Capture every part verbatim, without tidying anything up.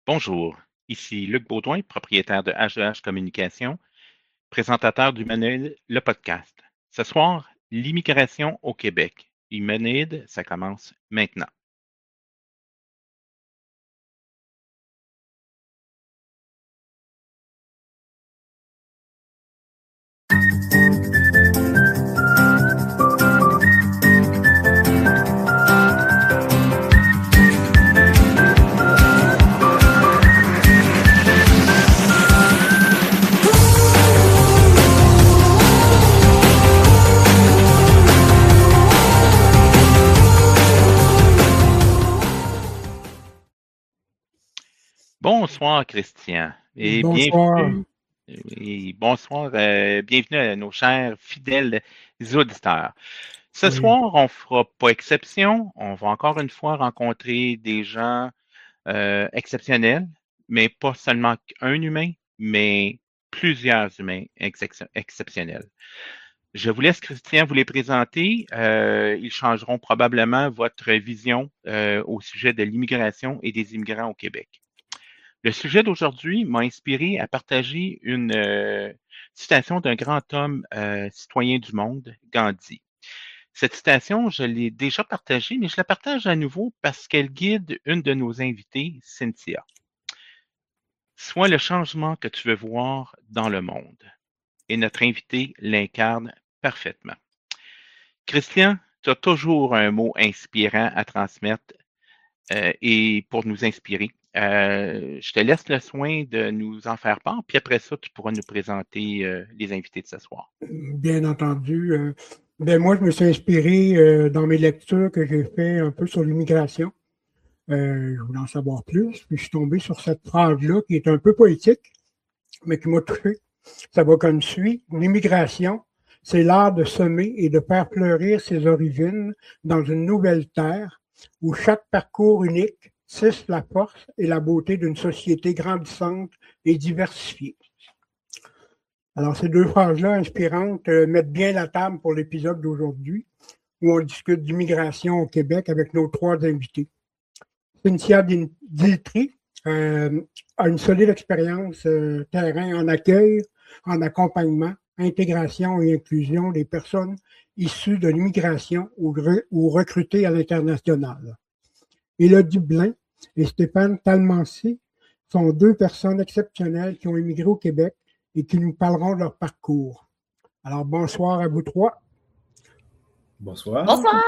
Bonjour, ici Luc Baudouin, propriétaire de H deux H Communication, présentateur d'Humanoïde, le podcast. Ce soir, l'immigration au Québec. Humanoïde, ça commence maintenant. Bonsoir, Christian, et Bonsoir. bienvenue. Et bonsoir, euh, bienvenue à nos chers fidèles auditeurs. Ce Oui. soir, on ne fera pas exception. On va encore une fois rencontrer des gens euh, exceptionnels, mais pas seulement un humain, mais plusieurs humains excep- exceptionnels. Je vous laisse, Christian, vous les présenter. Euh, ils changeront probablement votre vision euh, au sujet de l'immigration et des immigrants au Québec. Le sujet d'aujourd'hui m'a inspiré à partager une euh, citation d'un grand homme euh, citoyen du monde, Gandhi. Cette citation, je l'ai déjà partagée, mais je la partage à nouveau parce qu'elle guide une de nos invitées, Cynthia. Sois le changement que tu veux voir dans le monde. Et notre invité l'incarne parfaitement. Christian, tu as toujours un mot inspirant à transmettre euh, et pour nous inspirer. Euh, je te laisse le soin de nous en faire part, puis après ça, tu pourras nous présenter euh, les invités de ce soir. Bien entendu. Euh, ben moi, je me suis inspiré euh, dans mes lectures que j'ai fait un peu sur l'immigration. Euh, je voulais en savoir plus, puis je suis tombé sur cette phrase-là qui est un peu poétique, mais qui m'a touché. Ça va comme suit. L'immigration, c'est l'art de semer et de faire fleurir ses origines dans une nouvelle terre où chaque parcours unique tisse la force et la beauté d'une société grandissante et diversifiée. Alors, ces deux phrases-là inspirantes euh, mettent bien la table pour l'épisode d'aujourd'hui, où on discute d'immigration au Québec avec nos trois invités. Cynthia Diltry euh, a une solide expérience euh, terrain en accueil, en accompagnement, intégration et inclusion des personnes issues de l'immigration ou, re, ou recrutées à l'international. Élodie Blain et Stéphane Talmancy sont deux personnes exceptionnelles qui ont immigré au Québec et qui nous parleront de leur parcours. Alors, bonsoir à vous trois. Bonsoir. Bonsoir.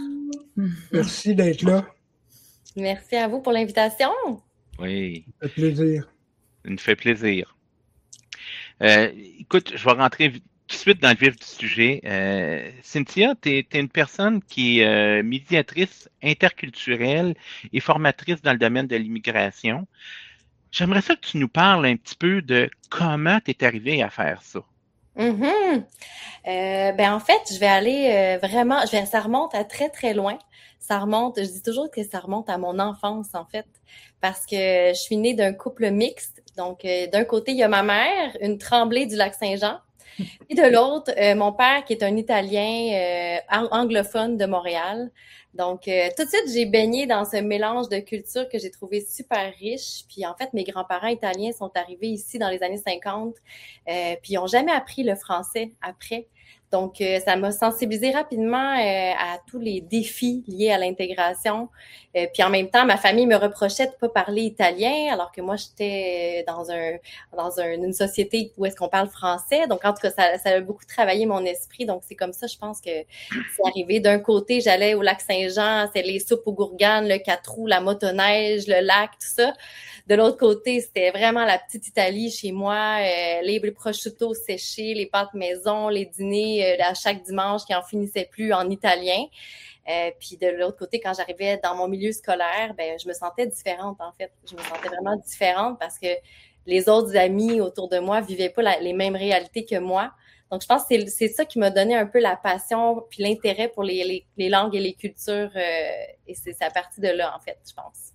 Merci d'être là. Merci à vous pour l'invitation. Oui. Ça fait plaisir. Ça nous fait plaisir. Euh, écoute, je vais rentrer tout de suite dans le vif du sujet. Euh, Cynthia, tu es une personne qui est euh, médiatrice interculturelle et formatrice dans le domaine de l'immigration. J'aimerais ça que tu nous parles un petit peu de comment tu es arrivée à faire ça. Mm-hmm. Euh, ben en fait, je vais aller euh, vraiment, je vais, ça remonte à très très loin. Ça remonte, je dis toujours que ça remonte à mon enfance en fait, parce que je suis née d'un couple mixte. Donc euh, d'un côté il y a ma mère, une Tremblay du Lac-Saint-Jean, et de l'autre euh, mon père qui est un Italien euh, anglophone de Montréal. Donc, euh, tout de suite, j'ai baigné dans ce mélange de cultures que j'ai trouvé super riche. Puis, en fait, mes grands-parents italiens sont arrivés ici dans les années cinquante, euh, puis ils n'ont jamais appris le français après. Donc, euh, ça m'a sensibilisée rapidement euh, à tous les défis liés à l'intégration. Euh, puis en même temps, ma famille me reprochait de pas parler italien, alors que moi, j'étais dans un dans un, une société où est-ce qu'on parle français. Donc, en tout cas, ça, ça a beaucoup travaillé mon esprit. Donc, c'est comme ça, je pense que c'est arrivé. D'un côté, j'allais au lac Saint-Jean, c'est les soupes aux gourganes, le quatre roues, la motoneige, le lac, tout ça. De l'autre côté, c'était vraiment la petite Italie chez moi, euh, les prosciutto séchés, les pâtes maison, les dîners euh, à chaque dimanche qui en finissaient plus en italien. Euh, puis de l'autre côté, quand j'arrivais dans mon milieu scolaire, ben je me sentais différente en fait. Je me sentais vraiment différente parce que les autres amis autour de moi vivaient pas la, les mêmes réalités que moi. Donc, je pense que c'est, c'est ça qui m'a donné un peu la passion puis l'intérêt pour les, les, les langues et les cultures. Euh, et c'est, c'est à partir de là, en fait, je pense.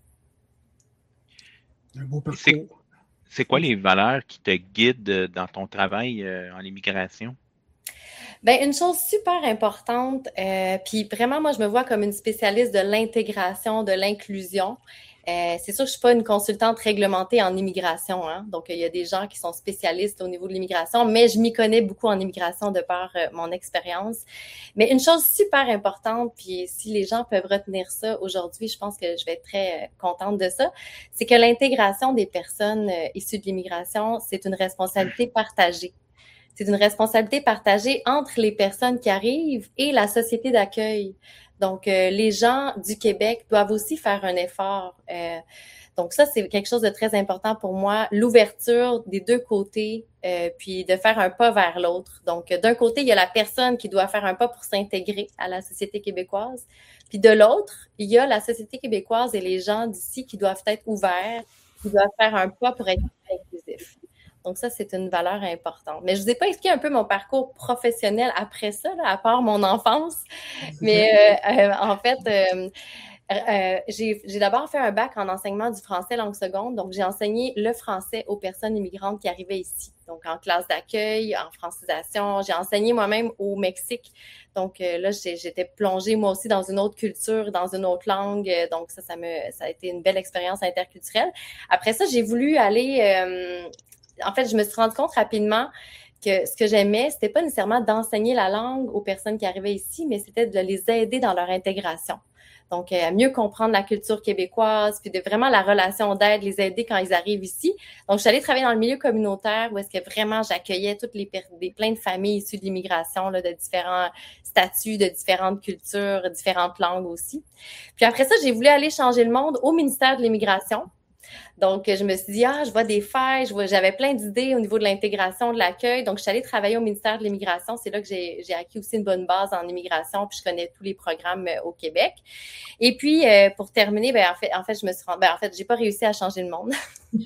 Un beau parcours. C'est, c'est quoi les valeurs qui te guident dans ton travail euh, en immigration? Ben une chose super importante, euh, puis vraiment, moi, je me vois comme une spécialiste de l'intégration, de l'inclusion. Euh, c'est sûr que je suis pas une consultante réglementée en immigration, hein. Donc, il y a des gens qui sont spécialistes au niveau de l'immigration, mais je m'y connais beaucoup en immigration de par euh, mon expérience. Mais une chose super importante, puis si les gens peuvent retenir ça aujourd'hui, je pense que je vais être très euh, contente de ça, c'est que l'intégration des personnes euh, issues de l'immigration, c'est une responsabilité partagée. C'est une responsabilité partagée entre les personnes qui arrivent et la société d'accueil. Donc, euh, les gens du Québec doivent aussi faire un effort. Euh, donc, ça, c'est quelque chose de très important pour moi, l'ouverture des deux côtés, euh, puis de faire un pas vers l'autre. Donc, d'un côté, il y a la personne qui doit faire un pas pour s'intégrer à la société québécoise. Puis de l'autre, il y a la société québécoise et les gens d'ici qui doivent être ouverts, qui doivent faire un pas pour être inclusifs. Donc, ça, c'est une valeur importante. Mais je vous ai pas expliqué un peu mon parcours professionnel après ça, là, à part mon enfance. Mais euh, euh, en fait, euh, euh, j'ai, j'ai d'abord fait un bac en enseignement du français langue seconde. Donc, j'ai enseigné le français aux personnes immigrantes qui arrivaient ici. Donc, en classe d'accueil, en francisation. J'ai enseigné moi-même au Mexique. Donc, euh, là, j'ai, j'étais plongée moi aussi dans une autre culture, dans une autre langue. Donc, ça, ça, me, ça a été une belle expérience interculturelle. Après ça, j'ai voulu aller... Euh, En fait, je me suis rendu compte rapidement que ce que j'aimais, c'était pas nécessairement d'enseigner la langue aux personnes qui arrivaient ici, mais c'était de les aider dans leur intégration. Donc, à mieux comprendre la culture québécoise, puis de vraiment la relation d'aide, les aider quand ils arrivent ici. Donc, je suis allée travailler dans le milieu communautaire où est-ce que vraiment j'accueillais toutes les des plein de familles issues de l'immigration, là, de différents statuts, de différentes cultures, différentes langues aussi. Puis après ça, j'ai voulu aller changer le monde au ministère de l'Immigration. Donc, je me suis dit, ah, je vois des failles, je vois, j'avais plein d'idées au niveau de l'intégration, de l'accueil. Donc, je suis allée travailler au ministère de l'Immigration. C'est là que j'ai, j'ai acquis aussi une bonne base en immigration, puis je connais tous les programmes euh, au Québec. Et puis, euh, pour terminer, ben en fait, en fait, je me suis rendue, ben en fait, j'ai pas réussi à changer le monde.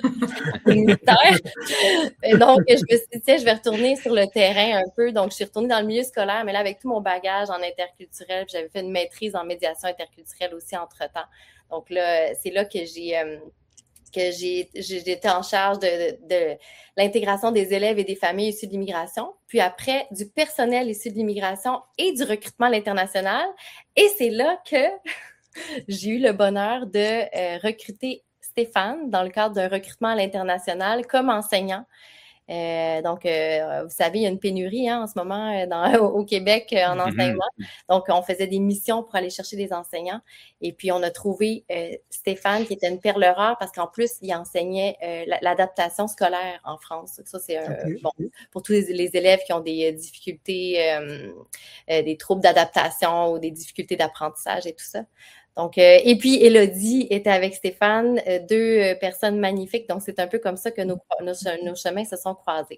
Le ministère. Et donc, je me suis dit, tiens, je vais retourner sur le terrain un peu. Donc, je suis retournée dans le milieu scolaire, mais là, avec tout mon bagage en interculturel, puis j'avais fait une maîtrise en médiation interculturelle aussi entre-temps. Donc là, c'est là que j'ai... Euh, que j'ai, j'étais en charge de, de, de l'intégration des élèves et des familles issues de l'immigration, puis après, du personnel issu de l'immigration et du recrutement à l'international. Et c'est là que j'ai eu le bonheur de euh, recruter Stéphane dans le cadre d'un recrutement à l'international comme enseignant. Euh, donc, euh, vous savez, il y a une pénurie hein, en ce moment euh, dans, au Québec euh, en enseignement. Donc, on faisait des missions pour aller chercher des enseignants. Et puis, on a trouvé euh, Stéphane qui était une perle rare parce qu'en plus, il enseignait euh, l'adaptation scolaire en France. Ça, c'est euh, okay. bon pour tous les, les élèves qui ont des euh, difficultés, euh, euh, des troubles d'adaptation ou des difficultés d'apprentissage et tout ça. Donc, euh, et puis Élodie était avec Stéphane, euh, deux euh, personnes magnifiques. Donc, c'est un peu comme ça que nos, nos, nos chemins se sont croisés.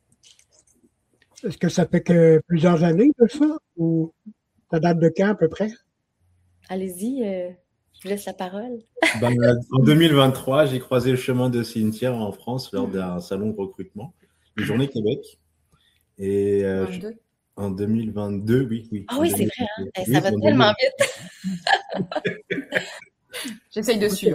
Est-ce que ça fait que plusieurs années de ça? Ou ça date de quand à peu près? Allez-y, euh, je vous laisse la parole. Ben, en deux mille vingt-trois, j'ai croisé le chemin de Cynthia en France lors d'un salon de recrutement, une journée Québec. Et euh, je... En deux mille vingt-deux, oui. oui ah oui, c'est vrai, hein? Ça oui, va tellement vite. J'essaye de suivre.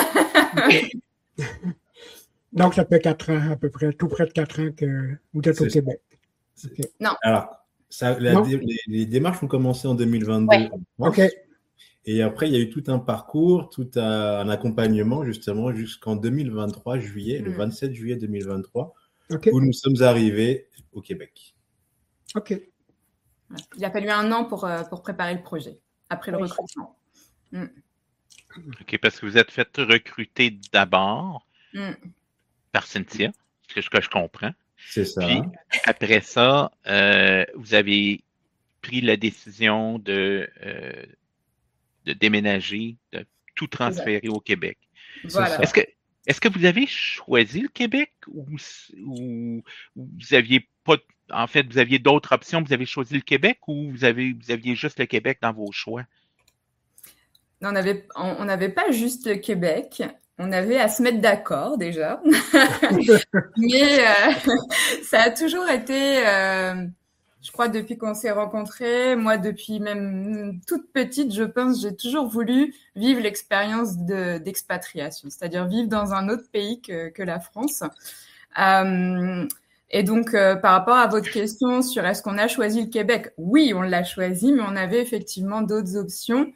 Donc, ça fait quatre ans à peu près, tout près de quatre ans que vous êtes au Québec. Okay. Non. Alors, ça, la, non. Les, les démarches ont commencé en deux mille vingt-deux. Ouais. OK. Et après, il y a eu tout un parcours, tout un accompagnement, justement, jusqu'en deux mille vingt-trois, juillet, mmh. le vingt-sept juillet deux mille vingt-trois, okay. où nous sommes arrivés au Québec. OK. Il a fallu un an pour, euh, pour préparer le projet, après le oui. recrutement. Mm. OK, parce que vous êtes fait recruter d'abord mm. par Cynthia, ce que je comprends. C'est ça. Puis, après ça, euh, vous avez pris la décision de, euh, de déménager, de tout transférer au Québec. Voilà. Est-ce que, est-ce que vous avez choisi le Québec ou, ou, ou vous aviez pas... En fait, vous aviez d'autres options, vous avez choisi le Québec ou vous, avez, vous aviez juste le Québec dans vos choix? Non, on n'avait on avait pas juste le Québec, on avait à se mettre d'accord déjà. Mais euh, ça a toujours été, euh, je crois, depuis qu'on s'est rencontrés, moi depuis même toute petite, je pense, j'ai toujours voulu vivre l'expérience de, d'expatriation, c'est-à-dire vivre dans un autre pays que, que la France. Euh, Et donc, euh, par rapport à votre question sur est-ce qu'on a choisi le Québec, oui, on l'a choisi, mais on avait effectivement d'autres options.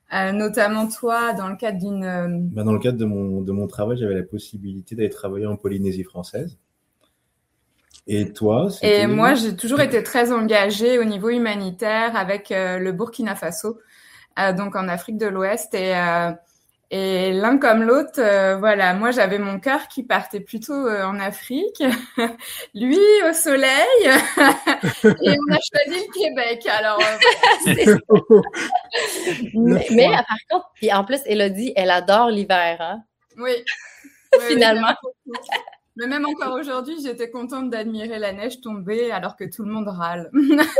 Euh, notamment toi, dans le cadre d'une... Euh... Ben, dans le cadre de mon, de mon travail, j'avais la possibilité d'aller travailler en Polynésie française. Et toi, c'était... Et moi, j'ai toujours été très engagée au niveau humanitaire avec euh, le Burkina Faso, euh, donc en Afrique de l'Ouest. Et, euh, et l'un comme l'autre, euh, voilà, moi, j'avais mon cœur qui partait plutôt euh, en Afrique, lui au soleil, et on a choisi le Québec. Alors, euh, mais, mais par contre, puis en plus, Élodie, elle adore l'hiver, hein? Oui. Finalement. Oui, mais même encore aujourd'hui, j'étais contente d'admirer la neige tomber alors que tout le monde râle.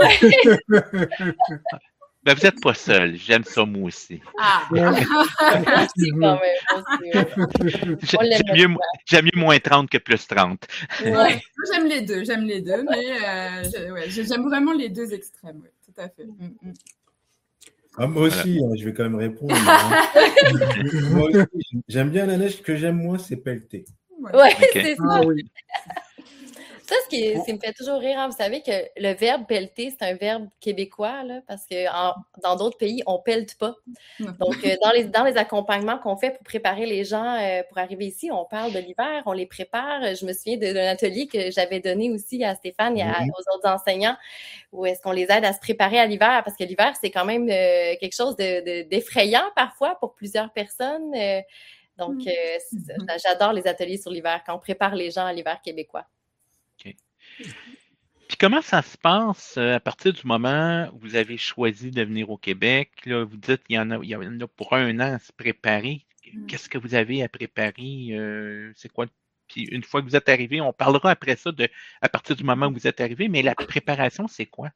Ben, vous n'êtes pas seul. J'aime ça, moi aussi. Ah. Aussi, quand même. J'aime mieux, j'aime mieux moins trente que plus trente. Ouais. Ouais. J'aime les deux, j'aime les deux, mais euh, ouais, j'aime vraiment les deux extrêmes. Ouais, tout à fait. Mm-hmm. Ah, moi aussi, voilà. hein, je vais quand même répondre. Hein. Moi aussi, j'aime bien la neige. Ce que j'aime moins, c'est pelleter. Ouais, ouais okay. c'est ça. Ah, oui. Ça, ce qui, ce qui me fait toujours rire, hein, vous savez que le verbe pelleter, c'est un verbe québécois, là, parce que en, dans d'autres pays, on pelte pas. Donc, euh, dans, les, dans les accompagnements qu'on fait pour préparer les gens euh, pour arriver ici, on parle de l'hiver, on les prépare. Je me souviens d'un atelier que j'avais donné aussi à Stéphane et à, aux autres enseignants, où est-ce qu'on les aide à se préparer à l'hiver, parce que l'hiver, c'est quand même euh, quelque chose de, de, d'effrayant parfois pour plusieurs personnes. Euh, donc, euh, j'adore les ateliers sur l'hiver, quand on prépare les gens à l'hiver québécois. Okay. Puis comment ça se passe euh, à partir du moment où vous avez choisi de venir au Québec? Là, vous dites qu'il y en a, il y en a pour un an à se préparer. Qu'est-ce que vous avez à préparer? Euh, c'est quoi? Puis une fois que vous êtes arrivé, on parlera après ça de à partir du moment où vous êtes arrivé, mais la préparation, c'est quoi?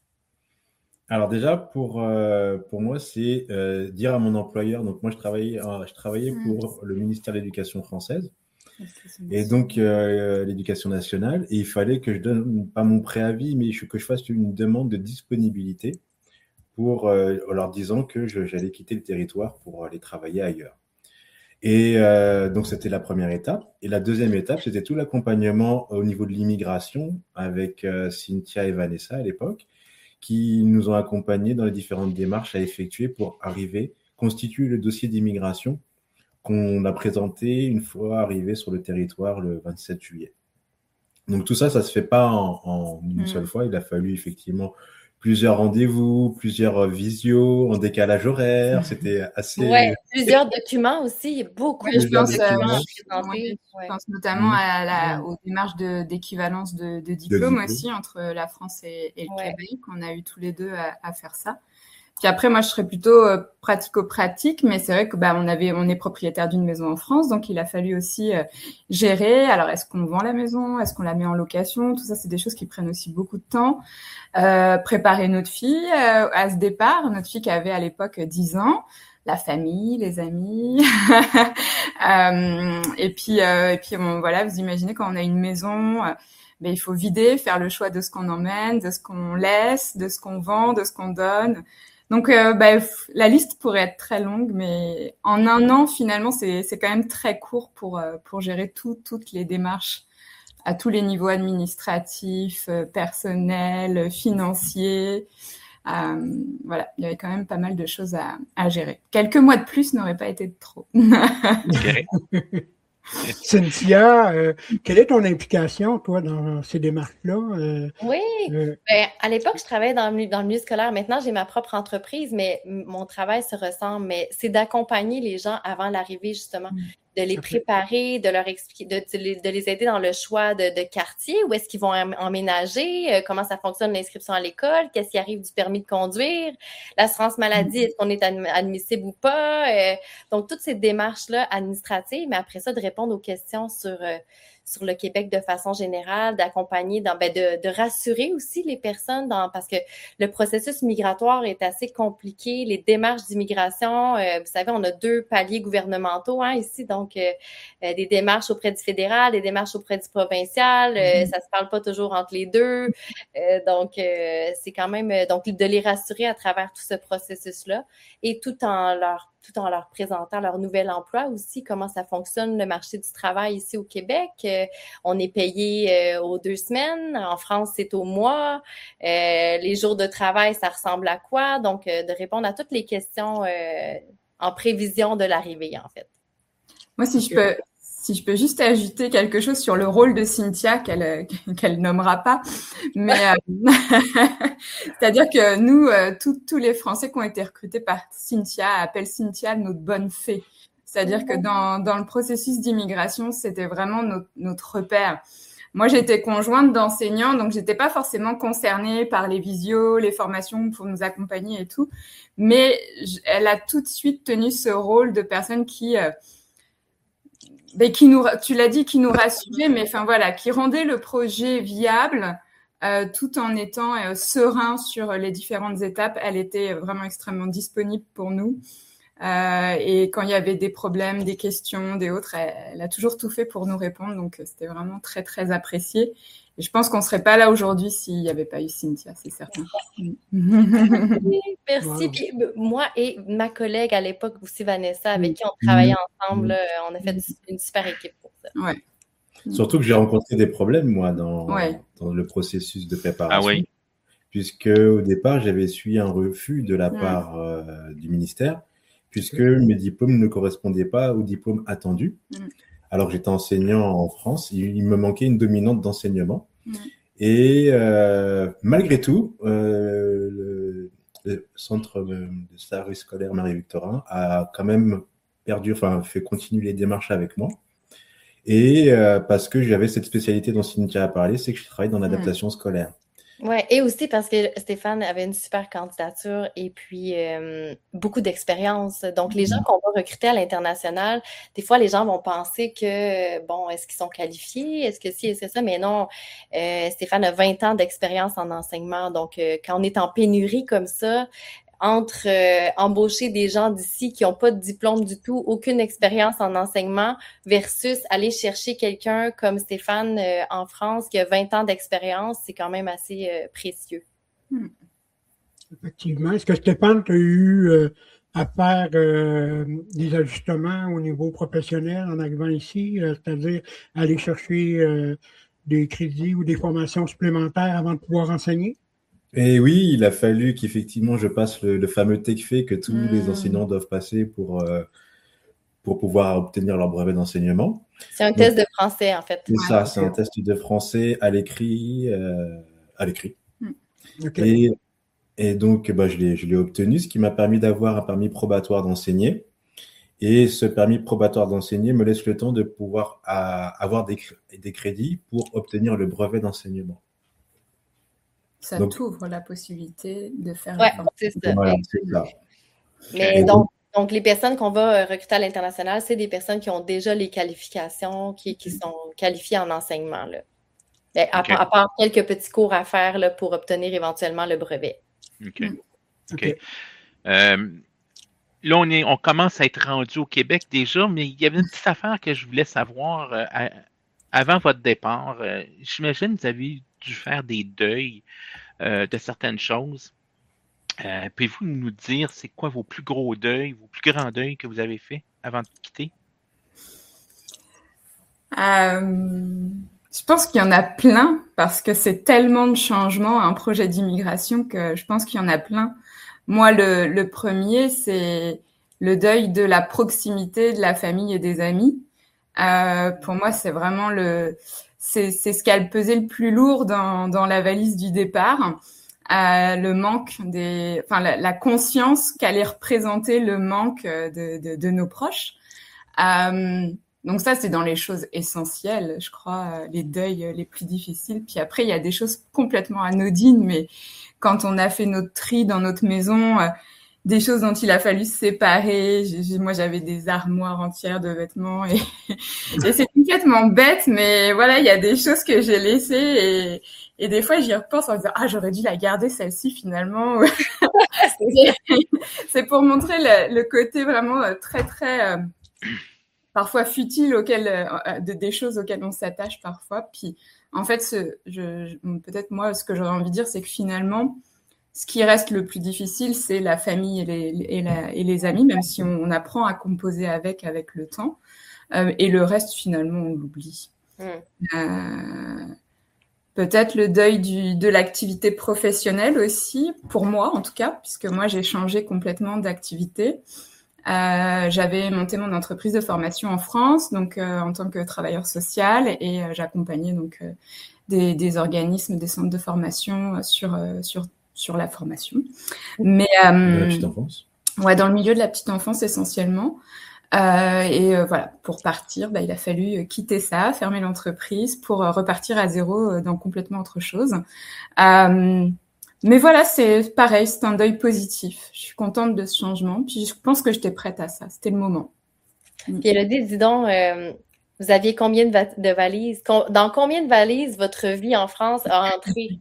Alors déjà, pour, euh, pour moi, c'est euh, dire à mon employeur, donc moi je travaillais, euh, je travaillais pour le ministère de l'Éducation française, et donc euh, l'Éducation nationale, et il fallait que je donne, pas mon préavis, mais que je fasse une demande de disponibilité pour euh, leur disant que je, j'allais quitter le territoire pour aller travailler ailleurs. Et euh, donc c'était la première étape. Et la deuxième étape, c'était tout l'accompagnement au niveau de l'immigration avec euh, Cynthia et Vanessa à l'époque, qui nous ont accompagnés dans les différentes démarches à effectuer pour arriver, constituer le dossier d'immigration qu'on a présenté une fois arrivé sur le territoire le vingt-sept juillet. Donc tout ça, ça se fait pas en, en une mmh. seule fois. Il a fallu effectivement plusieurs rendez-vous, plusieurs visios en décalage horaire. C'était assez... Ouais, plusieurs documents aussi. Beaucoup ouais, de documents à présenter. Je pense notamment mmh. à la, aux démarches de, d'équivalence de, de diplôme aussi entre la France et, et le ouais. Québec. On a eu tous les deux à, à faire ça. Puis après, moi, je serais plutôt euh, pratico-pratique, mais c'est vrai que bah on avait, on est propriétaire d'une maison en France, donc il a fallu aussi euh, gérer. Alors, est-ce qu'on vend la maison, est-ce qu'on la met en location? Tout ça, c'est des choses qui prennent aussi beaucoup de temps. Euh, préparer notre fille euh, à ce départ, notre fille qui avait à l'époque dix ans, la famille, les amis, euh, et puis euh, et puis bon, voilà, vous imaginez quand on a une maison. Euh, ben, il faut vider, faire le choix de ce qu'on emmène, de ce qu'on laisse, de ce qu'on vend, de ce qu'on donne. Donc, euh, bah, la liste pourrait être très longue, mais en un an, finalement, c'est, c'est quand même très court pour, euh, pour gérer tout, toutes les démarches à tous les niveaux administratifs, euh, personnels, financiers. Euh, voilà, il y avait quand même pas mal de choses à, à gérer. Quelques mois de plus n'auraient pas été de trop. Okay. Cynthia, euh, quelle est ton implication, toi, dans ces démarches-là? Euh, oui, euh... ben, à l'époque, je travaillais dans le, dans le milieu scolaire. Maintenant, j'ai ma propre entreprise, mais mon travail se ressemble. Mais c'est d'accompagner les gens avant l'arrivée, justement, mmh. de les préparer, de leur expliquer, de, de, de les aider dans le choix de, de quartier, où est-ce qu'ils vont emménager, euh, comment ça fonctionne l'inscription à l'école, qu'est-ce qui arrive du permis de conduire, l'assurance maladie, est-ce qu'on est admissible ou pas. Euh, donc, toutes ces démarches-là administratives, mais après ça, de répondre aux questions sur, euh, sur le Québec de façon générale, d'accompagner, dans, ben de, de rassurer aussi les personnes, dans, parce que le processus migratoire est assez compliqué, les démarches d'immigration, euh, vous savez, on a deux paliers gouvernementaux hein, ici, donc euh, euh, des démarches auprès du fédéral, des démarches auprès du provincial, euh, mm-hmm. ça se parle pas toujours entre les deux, euh, donc euh, c'est quand même, donc de les rassurer à travers tout ce processus-là, et tout en leur tout en leur présentant leur nouvel emploi aussi, comment ça fonctionne le marché du travail ici au Québec. Euh, on est payé euh, aux deux semaines. En France, c'est au mois. Euh, les jours de travail, ça ressemble à quoi? Donc, euh, de répondre à toutes les questions euh, en prévision de l'arrivée, en fait. Moi, si je peux, si je peux juste ajouter quelque chose sur le rôle de Cynthia qu'elle qu'elle nommera pas, mais euh, c'est-à-dire que nous, euh, tous tous les Français qui ont été recrutés par Cynthia appellent Cynthia notre bonne fée. C'est-à-dire que dans dans le processus d'immigration, c'était vraiment notre notre repère. Moi, j'étais conjointe d'enseignants, donc j'étais pas forcément concernée par les visios, les formations pour nous accompagner et tout, mais elle a tout de suite tenu ce rôle de personne qui euh, Mais qui nous, tu l'as dit, qui nous rassurait, mais enfin voilà, qui rendait le projet viable euh, tout en étant euh, serein sur les différentes étapes. Elle était vraiment extrêmement disponible pour nous. Euh, et quand il y avait des problèmes, des questions, des autres, elle, elle a toujours tout fait pour nous répondre. Donc c'était vraiment très très apprécié. Et je pense qu'on serait pas là aujourd'hui s'il n'y avait pas eu Cynthia, c'est certain. Merci. Merci. Puis, moi et ma collègue à l'époque aussi, Vanessa, avec qui on travaillait ensemble, là, on a fait une super équipe pour ça. Ouais. Surtout que j'ai rencontré des problèmes, moi, dans, ouais. dans le processus de préparation. Ah oui. Puisque au départ, j'avais suivi un refus de la part euh, du ministère, puisque mes diplômes ne correspondaient pas aux diplômes attendus. Mm. Alors que j'étais enseignant en France, il, il me manquait une dominante d'enseignement. Mm. Et euh, malgré tout, euh, le, le centre de service scolaire Marie-Victorin a quand même perdu, enfin fait continuer les démarches avec moi. Et euh, parce que j'avais cette spécialité dont Cynthia a parlé, c'est que je travaille dans l'adaptation mm. scolaire. Oui, et aussi parce que Stéphane avait une super candidature et puis euh, beaucoup d'expérience. Donc, les gens qu'on va recruter à l'international, des fois, les gens vont penser que, bon, est-ce qu'ils sont qualifiés? Est-ce que si, c'est ça? Mais non, euh, Stéphane a vingt ans d'expérience en enseignement. Donc, euh, quand on est en pénurie comme ça, entre euh, embaucher des gens d'ici qui n'ont pas de diplôme du tout, aucune expérience en enseignement, versus aller chercher quelqu'un comme Stéphane euh, en France qui a vingt ans d'expérience, c'est quand même assez euh, précieux. Hmm. Effectivement. Est-ce que Stéphane, tu as eu euh, à faire euh, des ajustements au niveau professionnel en arrivant ici, euh, c'est-à-dire aller chercher euh, des crédits ou des formations supplémentaires avant de pouvoir enseigner? Et oui, il a fallu qu'effectivement je passe le, le fameux TECFE que tous mmh. les enseignants doivent passer pour, euh, pour pouvoir obtenir leur brevet d'enseignement. C'est un Donc, test de français, en fait. C'est ouais. ça, c'est un test de français à l'écrit. Euh, à l'écrit. Mmh. Okay. Et, et donc, bah, je l'ai, je l'ai obtenu, ce qui m'a permis d'avoir un permis probatoire d'enseigner. Et ce permis probatoire d'enseigner me laisse le temps de pouvoir à, avoir des, des crédits pour obtenir le brevet d'enseignement. Ça donc, t'ouvre la possibilité de faire ouais, c'est ça. Voilà, c'est ça. Mais donc, donc, les personnes qu'on va recruter à l'international, c'est des personnes qui ont déjà les qualifications, qui, qui sont qualifiées en enseignement. Là. Mais à, okay. à part quelques petits cours à faire là, pour obtenir éventuellement le brevet. OK. Mm. OK. Euh, là, on, est, on commence à être rendu au Québec déjà, mais il y avait une petite affaire que je voulais savoir. Euh, à, avant votre départ, euh, j'imagine que vous avez dû faire des deuils euh, de certaines choses. Euh, pouvez-vous nous dire c'est quoi vos plus gros deuils, vos plus grands deuils que vous avez faits avant de quitter? Euh, je pense qu'il y en a plein parce que c'est tellement de changements un projet d'immigration que je pense qu'il y en a plein. Moi, le, le premier, c'est le deuil de la proximité de la famille et des amis. Euh, pour moi, c'est vraiment le... C'est, c'est ce qui a pesé le plus lourd dans, dans la valise du départ, euh, le manque des, enfin la, la conscience qu'allait représenter le manque de, de, de nos proches. Euh, donc ça, c'est dans les choses essentielles, je crois, les deuils les plus difficiles. Puis après, il y a des choses complètement anodines, mais quand on a fait notre tri dans notre maison, euh, des choses dont il a fallu se séparer. J'ai, moi, j'avais des armoires entières de vêtements et, et c'est complètement bête, mais voilà, il y a des choses que j'ai laissées et, et des fois, j'y repense en disant « Ah, j'aurais dû la garder, celle-ci, finalement. » C'est pour montrer le, le côté vraiment très, très, euh, parfois futile auquel, euh, de, des choses auxquelles on s'attache parfois. Puis, en fait, ce, je, je, peut-être moi, ce que j'aurais envie de dire, c'est que finalement, Ce qui reste le plus difficile, c'est la famille et les, et la, et les amis, même si on, on apprend à composer avec, avec le temps. Euh, et le reste, finalement, on l'oublie. Mmh. Euh, peut-être le deuil du, de l'activité professionnelle aussi, pour moi en tout cas, puisque moi, j'ai changé complètement d'activité. Euh, j'avais monté mon entreprise de formation en France, donc euh, en tant que travailleur social, et euh, j'accompagnais donc euh, des, des organismes, des centres de formation sur, euh, sur, sur la formation. Mais, euh, dans la petite enfance. Ouais, dans le milieu de la petite enfance essentiellement. Euh, et euh, voilà, pour partir, bah, il a fallu quitter ça, fermer l'entreprise pour euh, repartir à zéro euh, dans complètement autre chose. Euh, Mais voilà, c'est pareil, c'est un deuil positif. Je suis contente de ce changement. Puis je pense que j'étais prête à ça. C'était le moment. Puis Élodie, dis donc, euh, vous aviez combien de, va- de valises? Com- dans combien de valises votre vie en France a entré?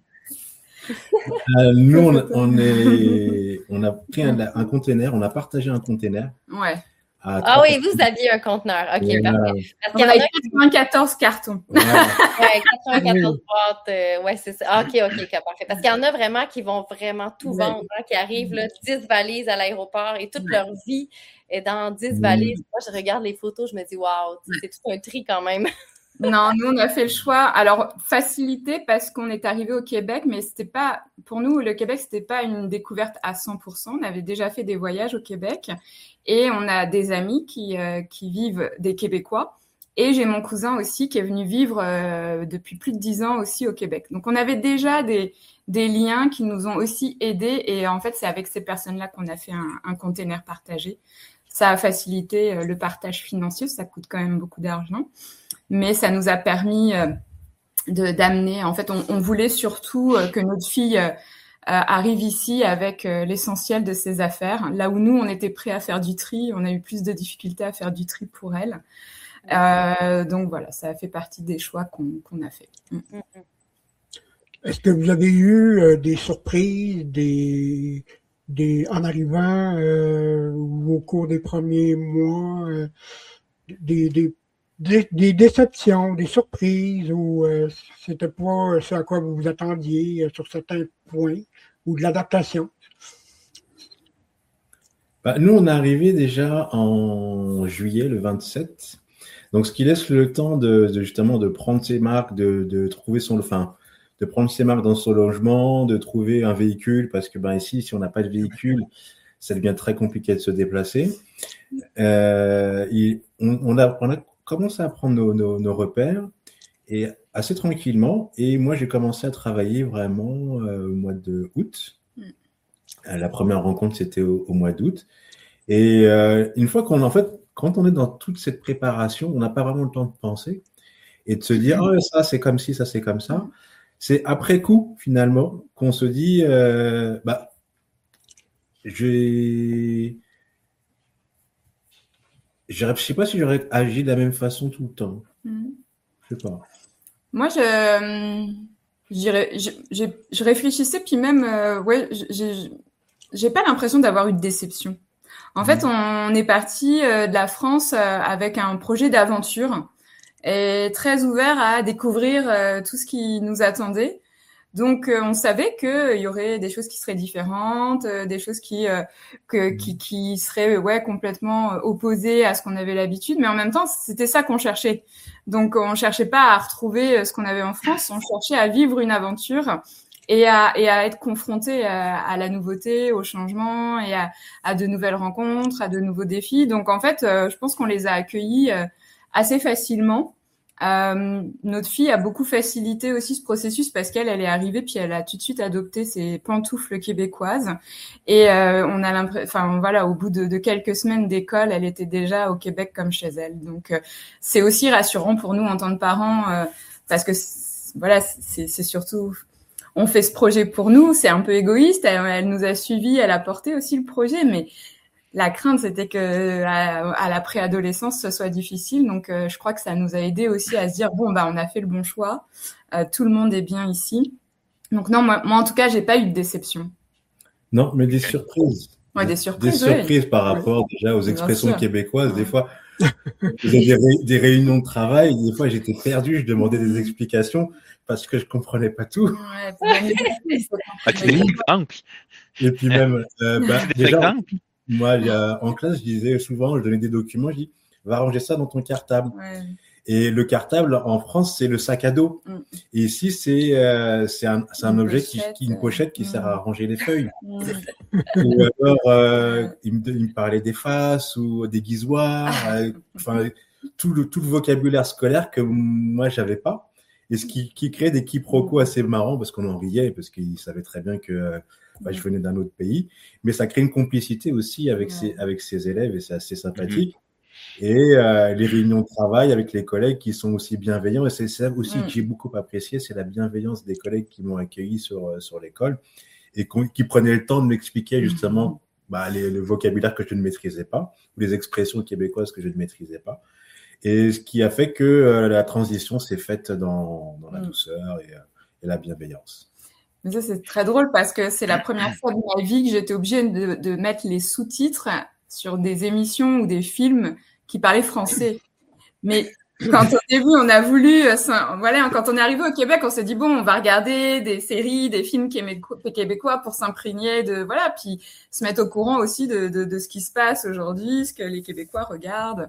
Euh, nous, on, on, est, on a pris un, un container, on a partagé un container. Ouais. Ah oui, vous aviez un conteneur. OK, Ouais, parfait. Parce On qu'il y en a a quatre-vingt-quatorze cartons. Ouais. ouais, quatre-vingt-quatorze boîtes. Euh, ouais, c'est ça. OK, OK, OK, parfait. Parce qu'il y en a vraiment qui vont vraiment tout Ouais. vendre, hein, qui arrivent, là, dix valises à l'aéroport et toute Ouais. leur vie est dans dix Mm. valises. Moi, je regarde les photos, je me dis, waouh, c'est tout un tri quand même. Non, nous, on a fait le choix. Alors, facilité parce qu'on est arrivé au Québec, mais c'était pas, pour nous, le Québec, c'était pas une découverte à cent pour cent. On avait déjà fait des voyages au Québec et on a des amis qui, euh, qui vivent, des Québécois. Et j'ai mon cousin aussi qui est venu vivre euh, depuis plus de dix ans aussi au Québec. Donc, on avait déjà des, des liens qui nous ont aussi aidés. Et en fait, c'est avec ces personnes-là qu'on a fait un, un container partagé. Ça a facilité euh, le partage financier. Ça coûte quand même beaucoup d'argent. Mais ça nous a permis euh, de, d'amener... En fait, on, on voulait surtout euh, que notre fille euh, arrive ici avec euh, l'essentiel de ses affaires. Là où nous, on était prêts à faire du tri, on a eu plus de difficultés à faire du tri pour elle. Euh, donc voilà, ça a fait partie des choix qu'on, qu'on a fait. Mm. Est-ce que vous avez eu euh, des surprises, des, des en arrivant euh, ou au cours des premiers mois, euh, des, des, des, des déceptions, des surprises, ou euh, c'était pas ce à quoi vous vous attendiez euh, sur certains points, ou de l'adaptation? Bah, nous, on est arrivé déjà en juillet, le vingt-sept. Donc, ce qui laisse le temps de, de justement de prendre ses marques, de, de trouver son, enfin, de prendre ses marques dans son logement, de trouver un véhicule, parce que ben ici, si on n'a pas de véhicule, ça devient très compliqué de se déplacer. Euh, il, on, on, a, on a commencé à prendre nos, nos, nos repères et assez tranquillement. Et moi, j'ai commencé à travailler vraiment euh, au mois de août. La première rencontre, c'était au, au mois d'août. Et euh, une fois qu'on, en fait, quand on est dans toute cette préparation, on n'a pas vraiment le temps de penser et de se dire, oh, ça, c'est comme ci, ça, c'est comme ça. C'est après coup, finalement, qu'on se dit, euh, bah, j'ai, je ne sais pas si j'aurais agi de la même façon tout le temps. Mm. Je sais pas. Moi, je, je, je, je réfléchissais, puis même, euh, ouais, j'ai, j'ai pas l'impression d'avoir eu de déception. En mmh. fait, on est parti euh, de la France euh, avec un projet d'aventure et très ouvert à découvrir euh, tout ce qui nous attendait. Donc, euh, on savait qu'il y aurait des choses qui seraient différentes, euh, des choses qui, euh, que, qui, qui seraient ouais, complètement opposées à ce qu'on avait l'habitude. Mais en même temps, c'était ça qu'on cherchait. Donc, on cherchait pas à retrouver ce qu'on avait en France. On cherchait à vivre une aventure et à, et à être confronté à, à la nouveauté, au changement et à, à de nouvelles rencontres, à de nouveaux défis. Donc, en fait, euh, je pense qu'on les a accueillis euh, assez facilement. Euh, notre fille a beaucoup facilité aussi ce processus parce qu'elle, elle est arrivée puis elle a tout de suite adopté ses pantoufles québécoises et euh, on a l'impression, enfin voilà, au bout de, de quelques semaines d'école, elle était déjà au Québec comme chez elle. Donc euh, c'est aussi rassurant pour nous en tant que parents euh, parce que voilà, c'est, c'est surtout on fait ce projet pour nous, c'est un peu égoïste. Elle, elle nous a suivis, elle a porté aussi le projet, mais la crainte, c'était que à, à la préadolescence, ce soit difficile. Donc, euh, je crois que ça nous a aidé aussi à se dire bon, bah, on a fait le bon choix. Euh, tout le monde est bien ici. Donc non, moi, moi en tout cas, j'ai pas eu de déception. Non, mais des surprises. Ouais, des surprises. Des surprises ouais. par rapport ouais. déjà aux expressions québécoises. Ouais. Des fois, vous avez des, ré- des réunions de travail. Des fois, j'étais perdu. Je demandais des explications. parce que je comprenais pas tout. Ouais, As-tu des exemples? Et puis même, euh, bah, As-tu des déjà, exemples? moi, il y a, en classe, je disais souvent, je donnais des documents, je dis, va ranger ça dans ton cartable. Ouais. Et le cartable, en France, c'est le sac à dos. Mm. Et ici, c'est euh, c'est un, c'est un Une objet qui, pochette, qui une pochette qui euh, sert mm. à ranger les feuilles. Mm. Ou alors, euh, il, me, il me parlait des faces ou des guisoirs, euh, enfin tout le tout le vocabulaire scolaire que moi j'avais pas. Et ce qui, qui crée des quiproquos assez marrants parce qu'on en riait parce qu'il savait très bien que euh, bah, je venais d'un autre pays, mais ça crée une complicité aussi avec Ouais. ses avec ses élèves et c'est assez sympathique. Et euh, les réunions de travail avec les collègues qui sont aussi bienveillants. Et c'est ça aussi Mm. que j'ai beaucoup apprécié, c'est la bienveillance des collègues qui m'ont accueilli sur, sur l'école et qui prenaient le temps de m'expliquer justement bah, les, le vocabulaire que je ne maîtrisais pas ou les expressions québécoises que je ne maîtrisais pas. Et ce qui a fait que euh, la transition s'est faite dans, dans la Mm. douceur et, et la bienveillance. Mais ça, c'est très drôle parce que c'est la première fois de ma vie que j'étais obligée de, de mettre les sous-titres sur des émissions ou des films qui parlaient français. Mais quand au début, on a voulu, voilà, quand on est arrivé au Québec, on s'est dit, bon, on va regarder des séries, des films québécois pour s'imprégner de, voilà, puis se mettre au courant aussi de, de, de ce qui se passe aujourd'hui, ce que les Québécois regardent.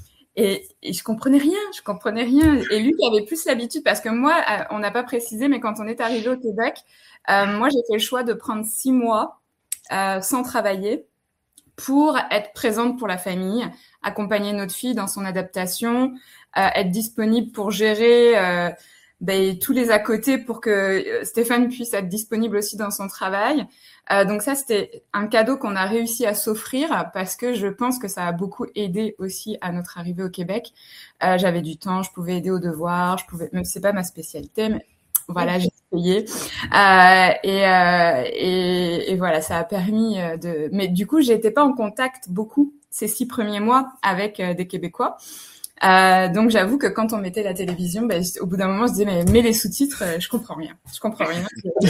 Et, et je comprenais rien, je comprenais rien. Et lui qui avait plus l'habitude, parce que moi, on n'a pas précisé, mais quand on est arrivé au Québec, euh, moi, j'ai fait le choix de prendre six mois euh, sans travailler pour être présente pour la famille, accompagner notre fille dans son adaptation, euh, être disponible pour gérer euh, ben, tous les à côté pour que Stéphane puisse être disponible aussi dans son travail. Euh, donc ça, c'était un cadeau qu'on a réussi à s'offrir parce que je pense que ça a beaucoup aidé aussi à notre arrivée au Québec. Euh, j'avais du temps, je pouvais aider aux devoirs, je pouvais, même si c'est pas ma spécialité, mais voilà, j'ai essayé. Euh, et, euh, et, et voilà, ça a permis de... Mais du coup, j'étais pas en contact beaucoup ces six premiers mois avec euh, des Québécois. Euh, donc j'avoue que quand on mettait la télévision, ben, au bout d'un moment, je disais mais mets les sous-titres, euh, je comprends rien, je comprends rien.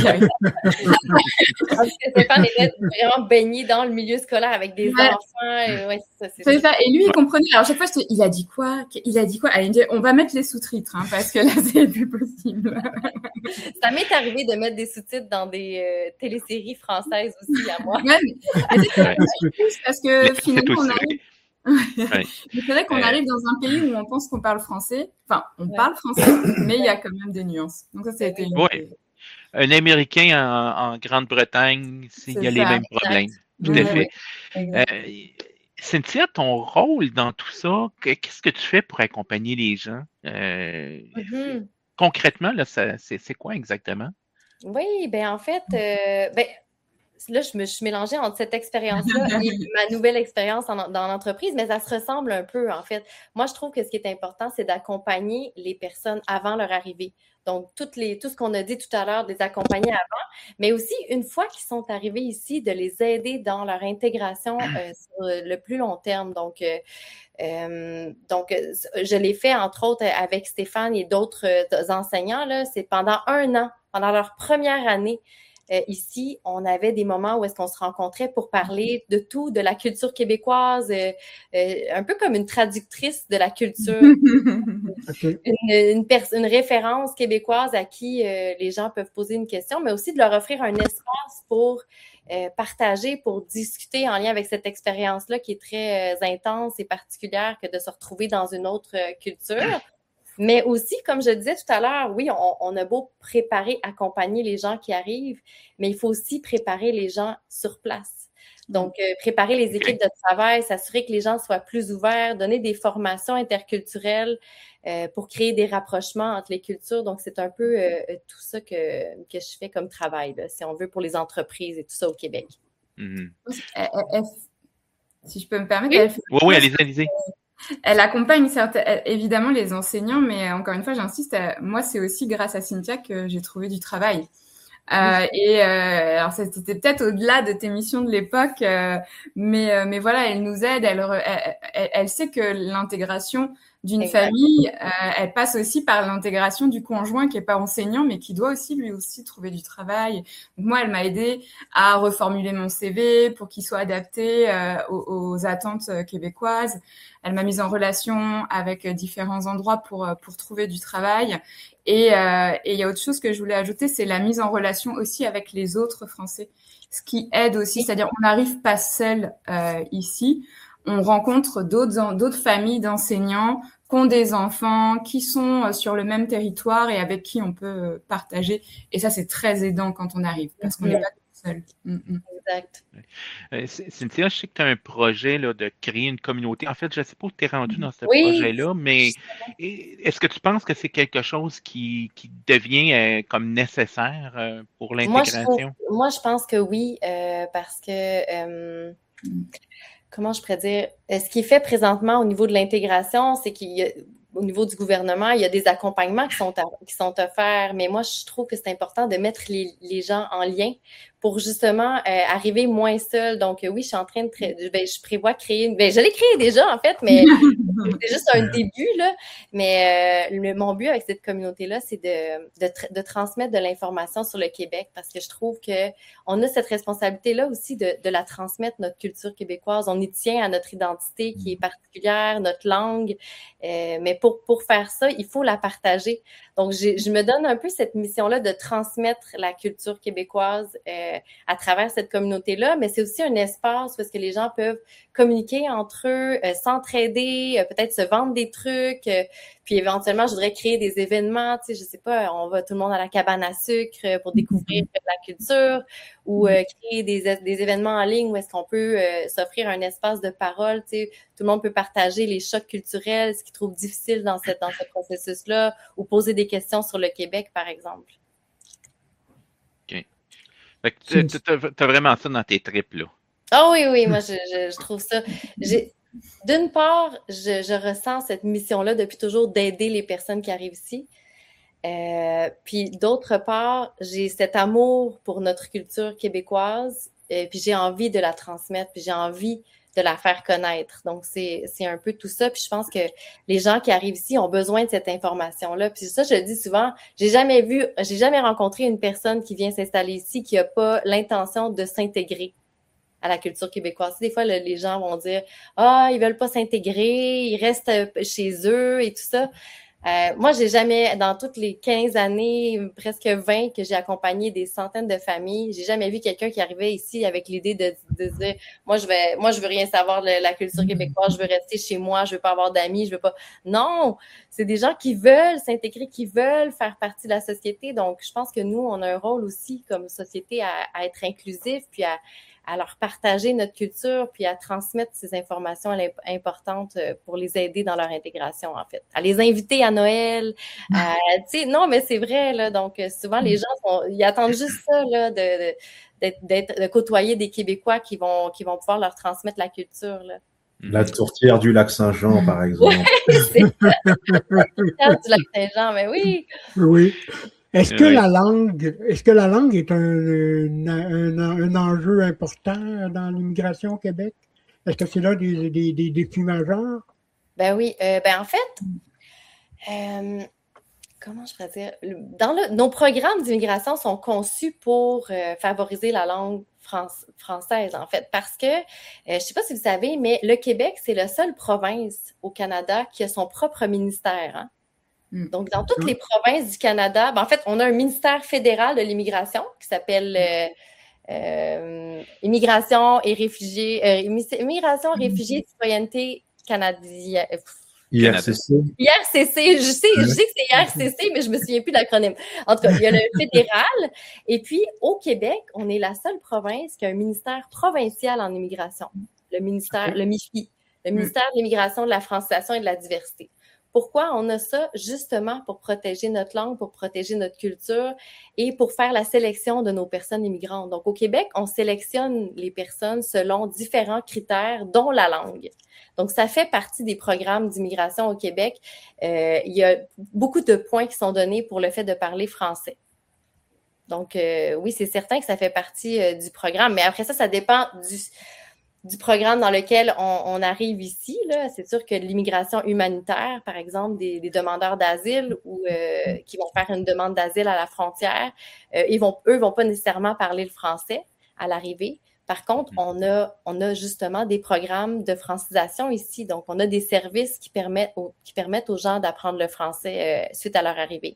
Stéphane était vraiment baigné dans le milieu scolaire avec des ouais. enfants. Et, ouais, c'est ça, c'est c'est ça. Et lui, il comprenait. Alors chaque fois, je te dis, il a dit quoi Il a dit quoi Alors, il me dit, on va mettre les sous-titres hein, parce que là, c'est plus possible. Ça m'est arrivé de mettre des sous-titres dans des euh, téléséries françaises aussi à moi. Ouais, mais, mais c'est plus parce que Mais finalement, on arrive. Ouais. Mais c'est vrai qu'on Euh... arrive dans un pays où on pense qu'on parle français. Enfin, on ouais. parle français, mais il y a quand même des nuances. Donc ça, ça a été une... ouais. Un Américain en, en Grande-Bretagne, il y a ça. les mêmes problèmes. Tout ouais, à fait. Ouais. Euh, Cynthia, ton rôle dans tout ça, qu'est-ce que tu fais pour accompagner les gens? Euh, mm-hmm. Concrètement, là, ça, c'est, c'est quoi exactement? Oui, ben en fait, euh, ben, là, je me suis mélangée entre cette expérience-là et ma nouvelle expérience en, dans l'entreprise, mais ça se ressemble un peu, en fait. Moi, je trouve que ce qui est important, c'est d'accompagner les personnes avant leur arrivée. Donc, toutes les, tout ce qu'on a dit tout à l'heure, de les accompagner avant, mais aussi, une fois qu'ils sont arrivés ici, de les aider dans leur intégration euh, sur le plus long terme. Donc, euh, euh, donc je l'ai fait, entre autres, avec Stéphane et d'autres euh, enseignants. Là, c'est pendant un an, pendant leur première année, Euh, ici, on avait des moments où est-ce qu'on se rencontrait pour parler de tout, de la culture québécoise, euh, euh, un peu comme une traductrice de la culture, okay. une, une, pers- une référence québécoise à qui euh, les gens peuvent poser une question, mais aussi de leur offrir un espace pour euh, partager, pour discuter en lien avec cette expérience-là qui est très euh, intense et particulière que de se retrouver dans une autre euh, culture. Mais aussi, comme je disais tout à l'heure, oui, on, on a beau préparer, accompagner les gens qui arrivent, mais il faut aussi préparer les gens sur place. Donc, euh, préparer les équipes de travail, s'assurer que les gens soient plus ouverts, donner des formations interculturelles euh, pour créer des rapprochements entre les cultures. Donc, c'est un peu euh, tout ça que, que je fais comme travail, là, si on veut, pour les entreprises et tout ça au Québec. Mm-hmm. Elle, elle, si je peux me permettre. Oui, elle fait oui, oui, allez-y, allez-y. Elle accompagne certes, évidemment les enseignants, mais encore une fois, j'insiste, moi, c'est aussi grâce à Cynthia que j'ai trouvé du travail. Euh, et euh, alors, c'était peut-être au-delà de tes missions de l'époque, euh, mais, euh, mais voilà, elle nous aide, elle, elle, elle, elle sait que l'intégration d'une Exact. famille, euh, elle passe aussi par l'intégration du conjoint qui est pas enseignant, mais qui doit aussi lui aussi trouver du travail. Donc moi, elle m'a aidé à reformuler mon C V pour qu'il soit adapté euh, aux, aux attentes québécoises. Elle m'a mise en relation avec différents endroits pour pour trouver du travail. Et euh, et il y a autre chose que je voulais ajouter, c'est la mise en relation aussi avec les autres Français, ce qui aide aussi. C'est-à-dire, on n'arrive pas seul euh, ici. On rencontre d'autres d'autres familles d'enseignants qui ont des enfants, qui sont sur le même territoire et avec qui on peut partager. Et ça, c'est très aidant quand on arrive, parce qu'on n'est pas tout seul. Mm-hmm. Exact. Euh, Cynthia, je sais que tu as un projet là, de créer une communauté. En fait, je ne sais pas où tu es rendu dans ce Oui. projet-là, mais est-ce que tu penses que c'est quelque chose qui, qui devient euh, comme nécessaire euh, pour l'intégration? Moi, je trouve, moi, je pense que oui, euh, parce que... Euh, comment je pourrais dire, ce qui est fait présentement au niveau de l'intégration, c'est qu'il y a, au niveau du gouvernement, il y a des accompagnements qui sont, à, qui sont offerts, mais moi, je trouve que c'est important de mettre les, les gens en lien pour justement euh, arriver moins seul. Donc, euh, oui, je suis en train de... Tra- ben, je prévois créer... Une... Ben, je l'ai créé déjà, en fait, mais c'est juste un début, là. Mais euh, le, mon but avec cette communauté-là, c'est de, de, tra- de transmettre de l'information sur le Québec, parce que je trouve que on a cette responsabilité-là aussi de, de la transmettre, notre culture québécoise. On y tient à notre identité qui est particulière, notre langue. Euh, mais pour, pour faire ça, il faut la partager. Donc, j'ai, je me donne un peu cette mission-là de transmettre la culture québécoise euh, à travers cette communauté-là, mais c'est aussi un espace parce que les gens peuvent communiquer entre eux, euh, s'entraider, euh, peut-être se vendre des trucs, euh, puis éventuellement, je voudrais créer des événements, tu sais, je sais pas, on va tout le monde à la cabane à sucre pour découvrir la culture, ou euh, créer des, des événements en ligne où est-ce qu'on peut euh, s'offrir un espace de parole, tu sais, tout le monde peut partager les chocs culturels, ce qu'ils trouvent difficile dans, cette, dans ce processus-là, ou poser des questions sur le Québec, par exemple. OK. Fait que tu as vraiment ça dans tes tripes, là. Ah oui, oui, moi, je, je, je trouve ça... J'ai, d'une part, je, je ressens cette mission-là depuis toujours d'aider les personnes qui arrivent ici. Euh, puis d'autre part, j'ai cet amour pour notre culture québécoise, et puis j'ai envie de la transmettre, puis j'ai envie de la faire connaître. Donc, c'est, c'est un peu tout ça. Puis je pense que les gens qui arrivent ici ont besoin de cette information-là. Puis ça, je le dis souvent, j'ai jamais vu, j'ai jamais rencontré une personne qui vient s'installer ici qui a pas l'intention de s'intégrer à la culture québécoise. Des fois, le, les gens vont dire « Ah, ils veulent pas s'intégrer, ils restent chez eux et tout ça ». Euh, moi, j'ai jamais, dans toutes les quinze années, presque vingt que j'ai accompagné des centaines de familles, j'ai jamais vu quelqu'un qui arrivait ici avec l'idée de, de dire, moi, je vais, moi, je veux rien savoir de la culture québécoise, je veux rester chez moi, je veux pas avoir d'amis, je veux pas. Non! C'est des gens qui veulent s'intégrer, qui veulent faire partie de la société. Donc, je pense que nous, on a un rôle aussi comme société à, à être inclusif, puis à, à leur partager notre culture, puis à transmettre ces informations importantes pour les aider dans leur intégration, en fait. À les inviter à Noël, à, tu sais, non, mais c'est vrai, là, donc souvent, les gens, sont, ils attendent juste ça, là, de, de, d'être, d'être, de côtoyer des Québécois qui vont, qui vont pouvoir leur transmettre la culture, là. La tourtière du lac Saint-Jean, par exemple. Oui, c'est ça. La tourtière du lac Saint-Jean, mais oui. Oui. Est-ce que la langue, est-ce que la langue est un, un, un, un enjeu important dans l'immigration au Québec? Est-ce que c'est là des, des, des défis majeurs? Ben oui. Euh, ben en fait, euh, comment je pourrais dire? Dans le, nos programmes d'immigration sont conçus pour euh, favoriser la langue France, française, en fait, parce que, euh, je ne sais pas si vous savez, mais le Québec, c'est la seule province au Canada qui a son propre ministère, hein? Donc, dans toutes les provinces du Canada, ben, en fait, on a un ministère fédéral de l'immigration qui s'appelle euh, euh, Immigration et réfugiés, euh, Immigration, réfugiés, citoyenneté canadienne. I R C C. I R C C, je sais, je sais que c'est I R C C, mais je me souviens plus de l'acronyme. En tout cas, il y a le fédéral. Et puis, au Québec, on est la seule province qui a un ministère provincial en immigration. Le ministère, le M I F I, le ministère de l'immigration, de la francisation et de la diversité. Pourquoi on a ça? Justement pour protéger notre langue, pour protéger notre culture et pour faire la sélection de nos personnes immigrantes. Donc, au Québec, on sélectionne les personnes selon différents critères, dont la langue. Donc, ça fait partie des programmes d'immigration au Québec. Euh, il y a beaucoup de points qui sont donnés pour le fait de parler français. Donc, euh, oui, c'est certain que ça fait partie euh, du programme. Mais après ça, ça dépend du... du programme dans lequel on, on arrive ici, là, c'est sûr que l'immigration humanitaire, par exemple, des, des demandeurs d'asile ou euh, qui vont faire une demande d'asile à la frontière, euh, ils vont, eux vont pas nécessairement parler le français à l'arrivée. Par contre, on a, on a justement des programmes de francisation ici. Donc, on a des services qui permettent aux, qui permettent aux gens d'apprendre le français euh, suite à leur arrivée.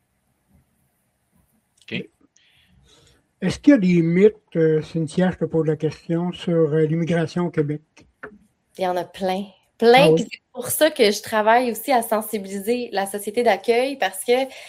OK. Est-ce qu'il y a des mythes, euh, Cynthia, je te pose la question, sur euh, l'immigration au Québec? Il y en a plein. Plein. Ah oui. Puis c'est pour ça que je travaille aussi à sensibiliser la société d'accueil parce que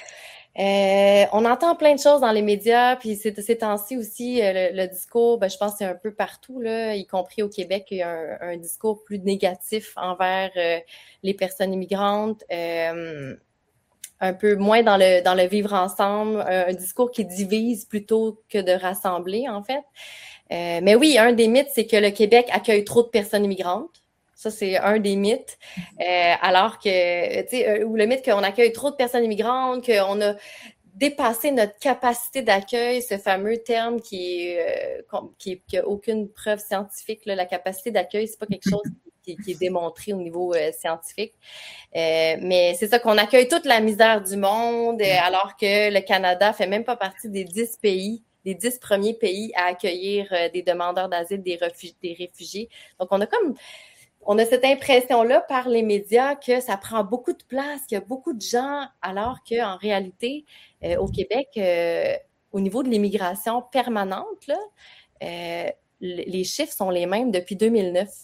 euh, on entend plein de choses dans les médias, puis ces, ces temps-ci aussi, euh, le, le discours, ben, je pense que c'est un peu partout, là, y compris au Québec, il y a un, un discours plus négatif envers euh, les personnes immigrantes. Euh, un peu moins dans le dans le vivre ensemble, un, un discours qui divise plutôt que de rassembler, en fait. Euh, mais oui, un des mythes, c'est que le Québec accueille trop de personnes immigrantes. Ça, c'est un des mythes. Euh, alors que, tu sais, ou le mythe qu'on accueille trop de personnes immigrantes, qu'on a dépassé notre capacité d'accueil, ce fameux terme qui est, euh, qui n'a aucune preuve scientifique, là, la capacité d'accueil, c'est pas quelque chose qui, qui est démontré au niveau euh, scientifique. Euh, mais c'est ça qu'on accueille toute la misère du monde, euh, alors que le Canada fait même pas partie des dix pays, des dix premiers pays à accueillir euh, des demandeurs d'asile, des, refugi- des réfugiés. Donc, on a comme, on a cette impression-là par les médias que ça prend beaucoup de place, qu'il y a beaucoup de gens, alors qu'en réalité, euh, au Québec, euh, au niveau de l'immigration permanente, là, euh, les chiffres sont les mêmes depuis deux mille neuf.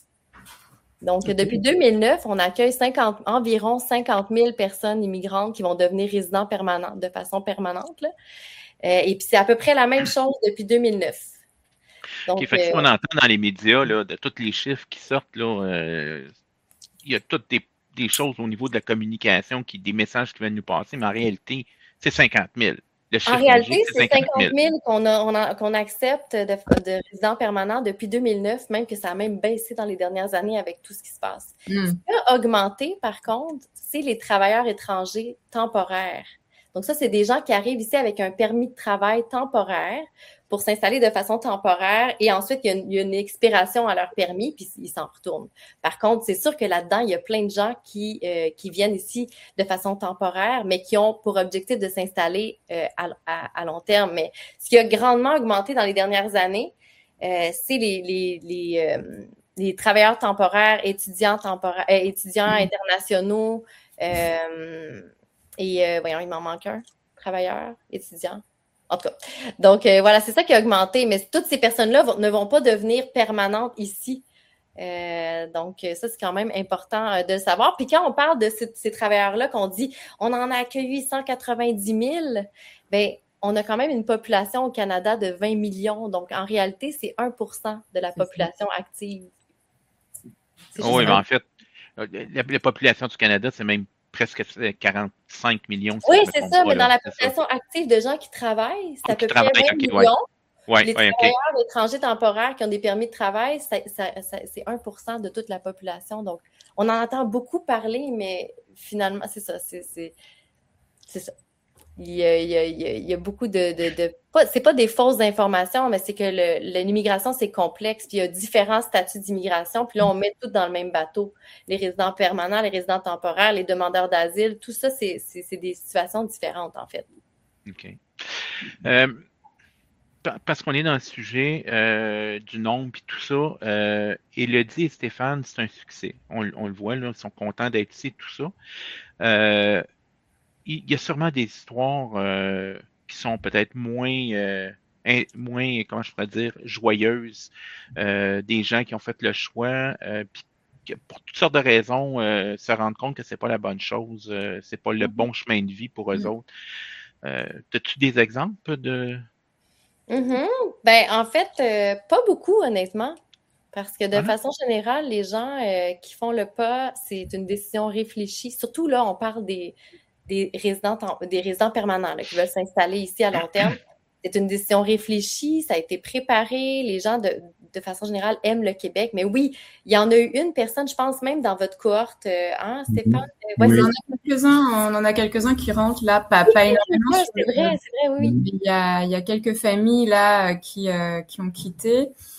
Donc, okay. Depuis deux mille neuf, on accueille cinquante, environ cinquante mille personnes immigrantes qui vont devenir résidents permanents, de façon permanente, là. Euh, et puis, c'est à peu près la même chose depuis deux mille neuf. Donc, okay, fait que euh, on entend dans les médias, là, de tous les chiffres qui sortent, là, euh, il y a toutes des, des choses au niveau de la communication, qui, des messages qui viennent nous passer, mais en réalité, c'est cinquante mille. Le en réalité, magique, c'est cinquante mille qu'on a, on a, qu'on accepte de, de résidents permanents depuis deux mille neuf, même que ça a même baissé dans les dernières années avec tout ce qui se passe. Mm. Ce qui a augmenté, par contre, c'est les travailleurs étrangers temporaires. Donc ça, c'est des gens qui arrivent ici avec un permis de travail temporaire pour s'installer de façon temporaire et ensuite, il y a une, il y a une expiration à leur permis puis ils s'en retournent. Par contre, c'est sûr que là-dedans, il y a plein de gens qui, euh, qui viennent ici de façon temporaire, mais qui ont pour objectif de s'installer euh, à, à, à long terme. Mais ce qui a grandement augmenté dans les dernières années, euh, c'est les, les, les, euh, les travailleurs temporaires, étudiants temporaires, euh, étudiants mmh. internationaux, euh, et euh, voyons, il m'en manque un, travailleurs, étudiants. En tout cas, donc euh, voilà, c'est ça qui a augmenté, mais toutes ces personnes-là vont, ne vont pas devenir permanentes ici. Euh, donc ça, c'est quand même important euh, de le savoir. Puis quand on parle de ces, ces travailleurs-là, qu'on dit on en a accueilli cent quatre-vingt-dix mille, bien, on a quand même une population au Canada de vingt millions. Donc en réalité, c'est un pour cent de la population active. Oh oui, mais en fait, la, la population du Canada, c'est même presque quarante-cinq millions. Si oui, c'est ça, mais là. Dans la population active de gens qui travaillent, c'est à peu près vingt millions. Ouais. Ouais, les ouais, travailleurs okay. étrangers temporaires qui ont des permis de travail, ça, ça, ça, c'est un pour cent de toute la population. Donc, on en entend beaucoup parler, mais finalement, c'est ça. C'est, c'est, c'est ça. Il y, a, il, y a, il y a beaucoup de... de, de pas, c'est pas des fausses informations, mais c'est que le, l'immigration, c'est complexe. Puis il y a différents statuts d'immigration. Puis là, on met tout dans le même bateau. Les résidents permanents, les résidents temporaires, les demandeurs d'asile, tout ça, c'est, c'est, c'est des situations différentes, en fait. OK. Euh, parce qu'on est dans le sujet euh, du nombre et tout ça, euh, Élodie et Stéphane, c'est un succès. On, on le voit, là, ils sont contents d'être ici, tout ça. Euh, il y a sûrement des histoires euh, qui sont peut-être moins, euh, in, moins, comment je pourrais dire, joyeuses. Euh, des gens qui ont fait le choix, euh, puis que pour toutes sortes de raisons, euh, se rendent compte que c'est pas la bonne chose, euh, c'est pas le bon chemin de vie pour eux mm-hmm. autres. Euh, as-tu des exemples de... Mm-hmm. Ben, en fait, euh, pas beaucoup, honnêtement. Parce que de ah. façon générale, les gens euh, qui font le pas, c'est une décision réfléchie. Surtout là, on parle des... Des résidents, des résidents permanents là, qui veulent s'installer ici à long terme. C'est une décision réfléchie, ça a été préparé. Les gens, de, de façon générale, aiment le Québec. Mais oui, il y en a eu une personne, je pense, même dans votre cohorte, euh, hein, Stéphane? Ouais, oui. On en a quelques-uns, on en a quelques-uns qui rentrent là, pas, oui, pas énormément. C'est, c'est vrai, c'est vrai, oui. Il y a, il y a quelques familles là qui, euh, qui ont quitté.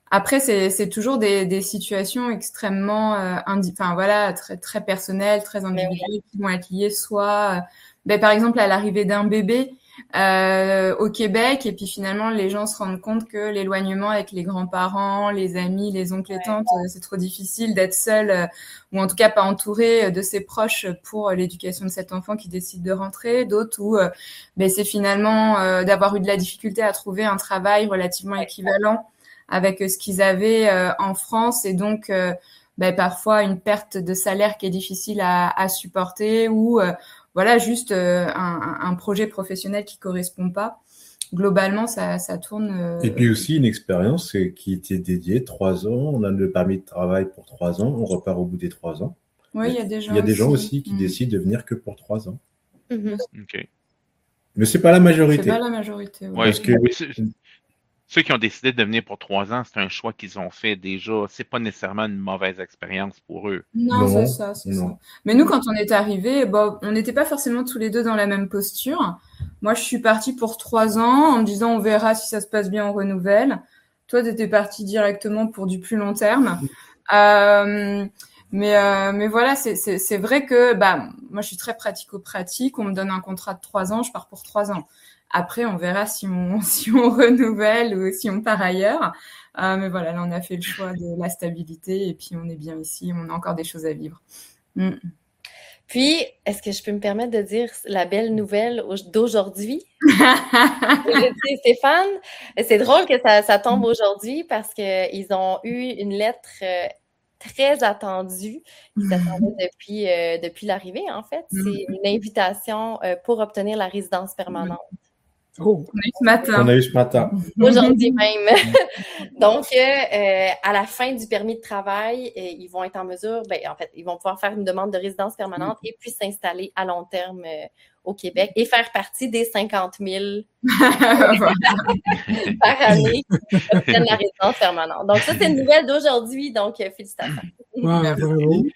Après, c'est, c'est toujours des, des situations extrêmement, euh, indi- enfin voilà, très très personnelles, très individuelles, qui vont être liées soit, euh, ben, par exemple, à l'arrivée d'un bébé euh, au Québec, et puis finalement, les gens se rendent compte que l'éloignement avec les grands-parents, les amis, les oncles et tantes, euh, c'est trop difficile d'être seul, euh, ou en tout cas pas entouré de ses proches pour l'éducation de cet enfant qui décide de rentrer. D'autres où euh, ben, c'est finalement euh, d'avoir eu de la difficulté à trouver un travail relativement équivalent avec ce qu'ils avaient euh, en France, et donc euh, ben, parfois une perte de salaire qui est difficile à, à supporter, ou euh, voilà juste euh, un, un projet professionnel qui correspond pas. Globalement, ça, ça tourne. Euh... Et puis aussi une expérience qui était dédiée trois ans. On a le permis de travail pour trois ans. On repart au bout des trois ans. Oui, il y a des gens. Il y a des aussi, gens aussi qui mmh. décident de venir que pour trois ans. Mmh. Okay. Mais c'est pas la majorité. C'est pas la majorité. Ouais. Parce que oui, ceux qui ont décidé de venir pour trois ans, c'est un choix qu'ils ont fait déjà. C'est pas nécessairement une mauvaise expérience pour eux. Non, non c'est ça, c'est non. ça. Mais nous, quand on est arrivés, bon, on n'était pas forcément tous les deux dans la même posture. Moi, je suis partie pour trois ans en me disant on verra si ça se passe bien, on renouvelle. Toi, tu étais partie directement pour du plus long terme. Euh, mais euh, mais voilà, c'est c'est c'est vrai que bah moi, je suis très pratico-pratique. On me donne un contrat de trois ans, je pars pour trois ans. Après, on verra si on, si on renouvelle ou si on part ailleurs. Euh, mais voilà, là, on a fait le choix de la stabilité et puis on est bien ici. On a encore des choses à vivre. Mm. Puis, est-ce que je peux me permettre de dire la belle nouvelle d'aujourd'hui? Je dis, Stéphane, c'est drôle que ça, ça tombe aujourd'hui parce qu'ils ont eu une lettre euh, très attendue qui s'attendait depuis, euh, depuis l'arrivée, en fait. C'est une invitation euh, pour obtenir la résidence permanente. Oh. On a eu ce matin. On a eu ce matin. Aujourd'hui même. Donc, euh, à la fin du permis de travail, euh, ils vont être en mesure, ben, en fait, ils vont pouvoir faire une demande de résidence permanente et puis s'installer à long terme euh, au Québec et faire partie des cinquante mille par année qui obtiennent la résidence permanente. Donc, ça, c'est une nouvelle d'aujourd'hui. Donc, euh, félicitations. Ouais, bravo.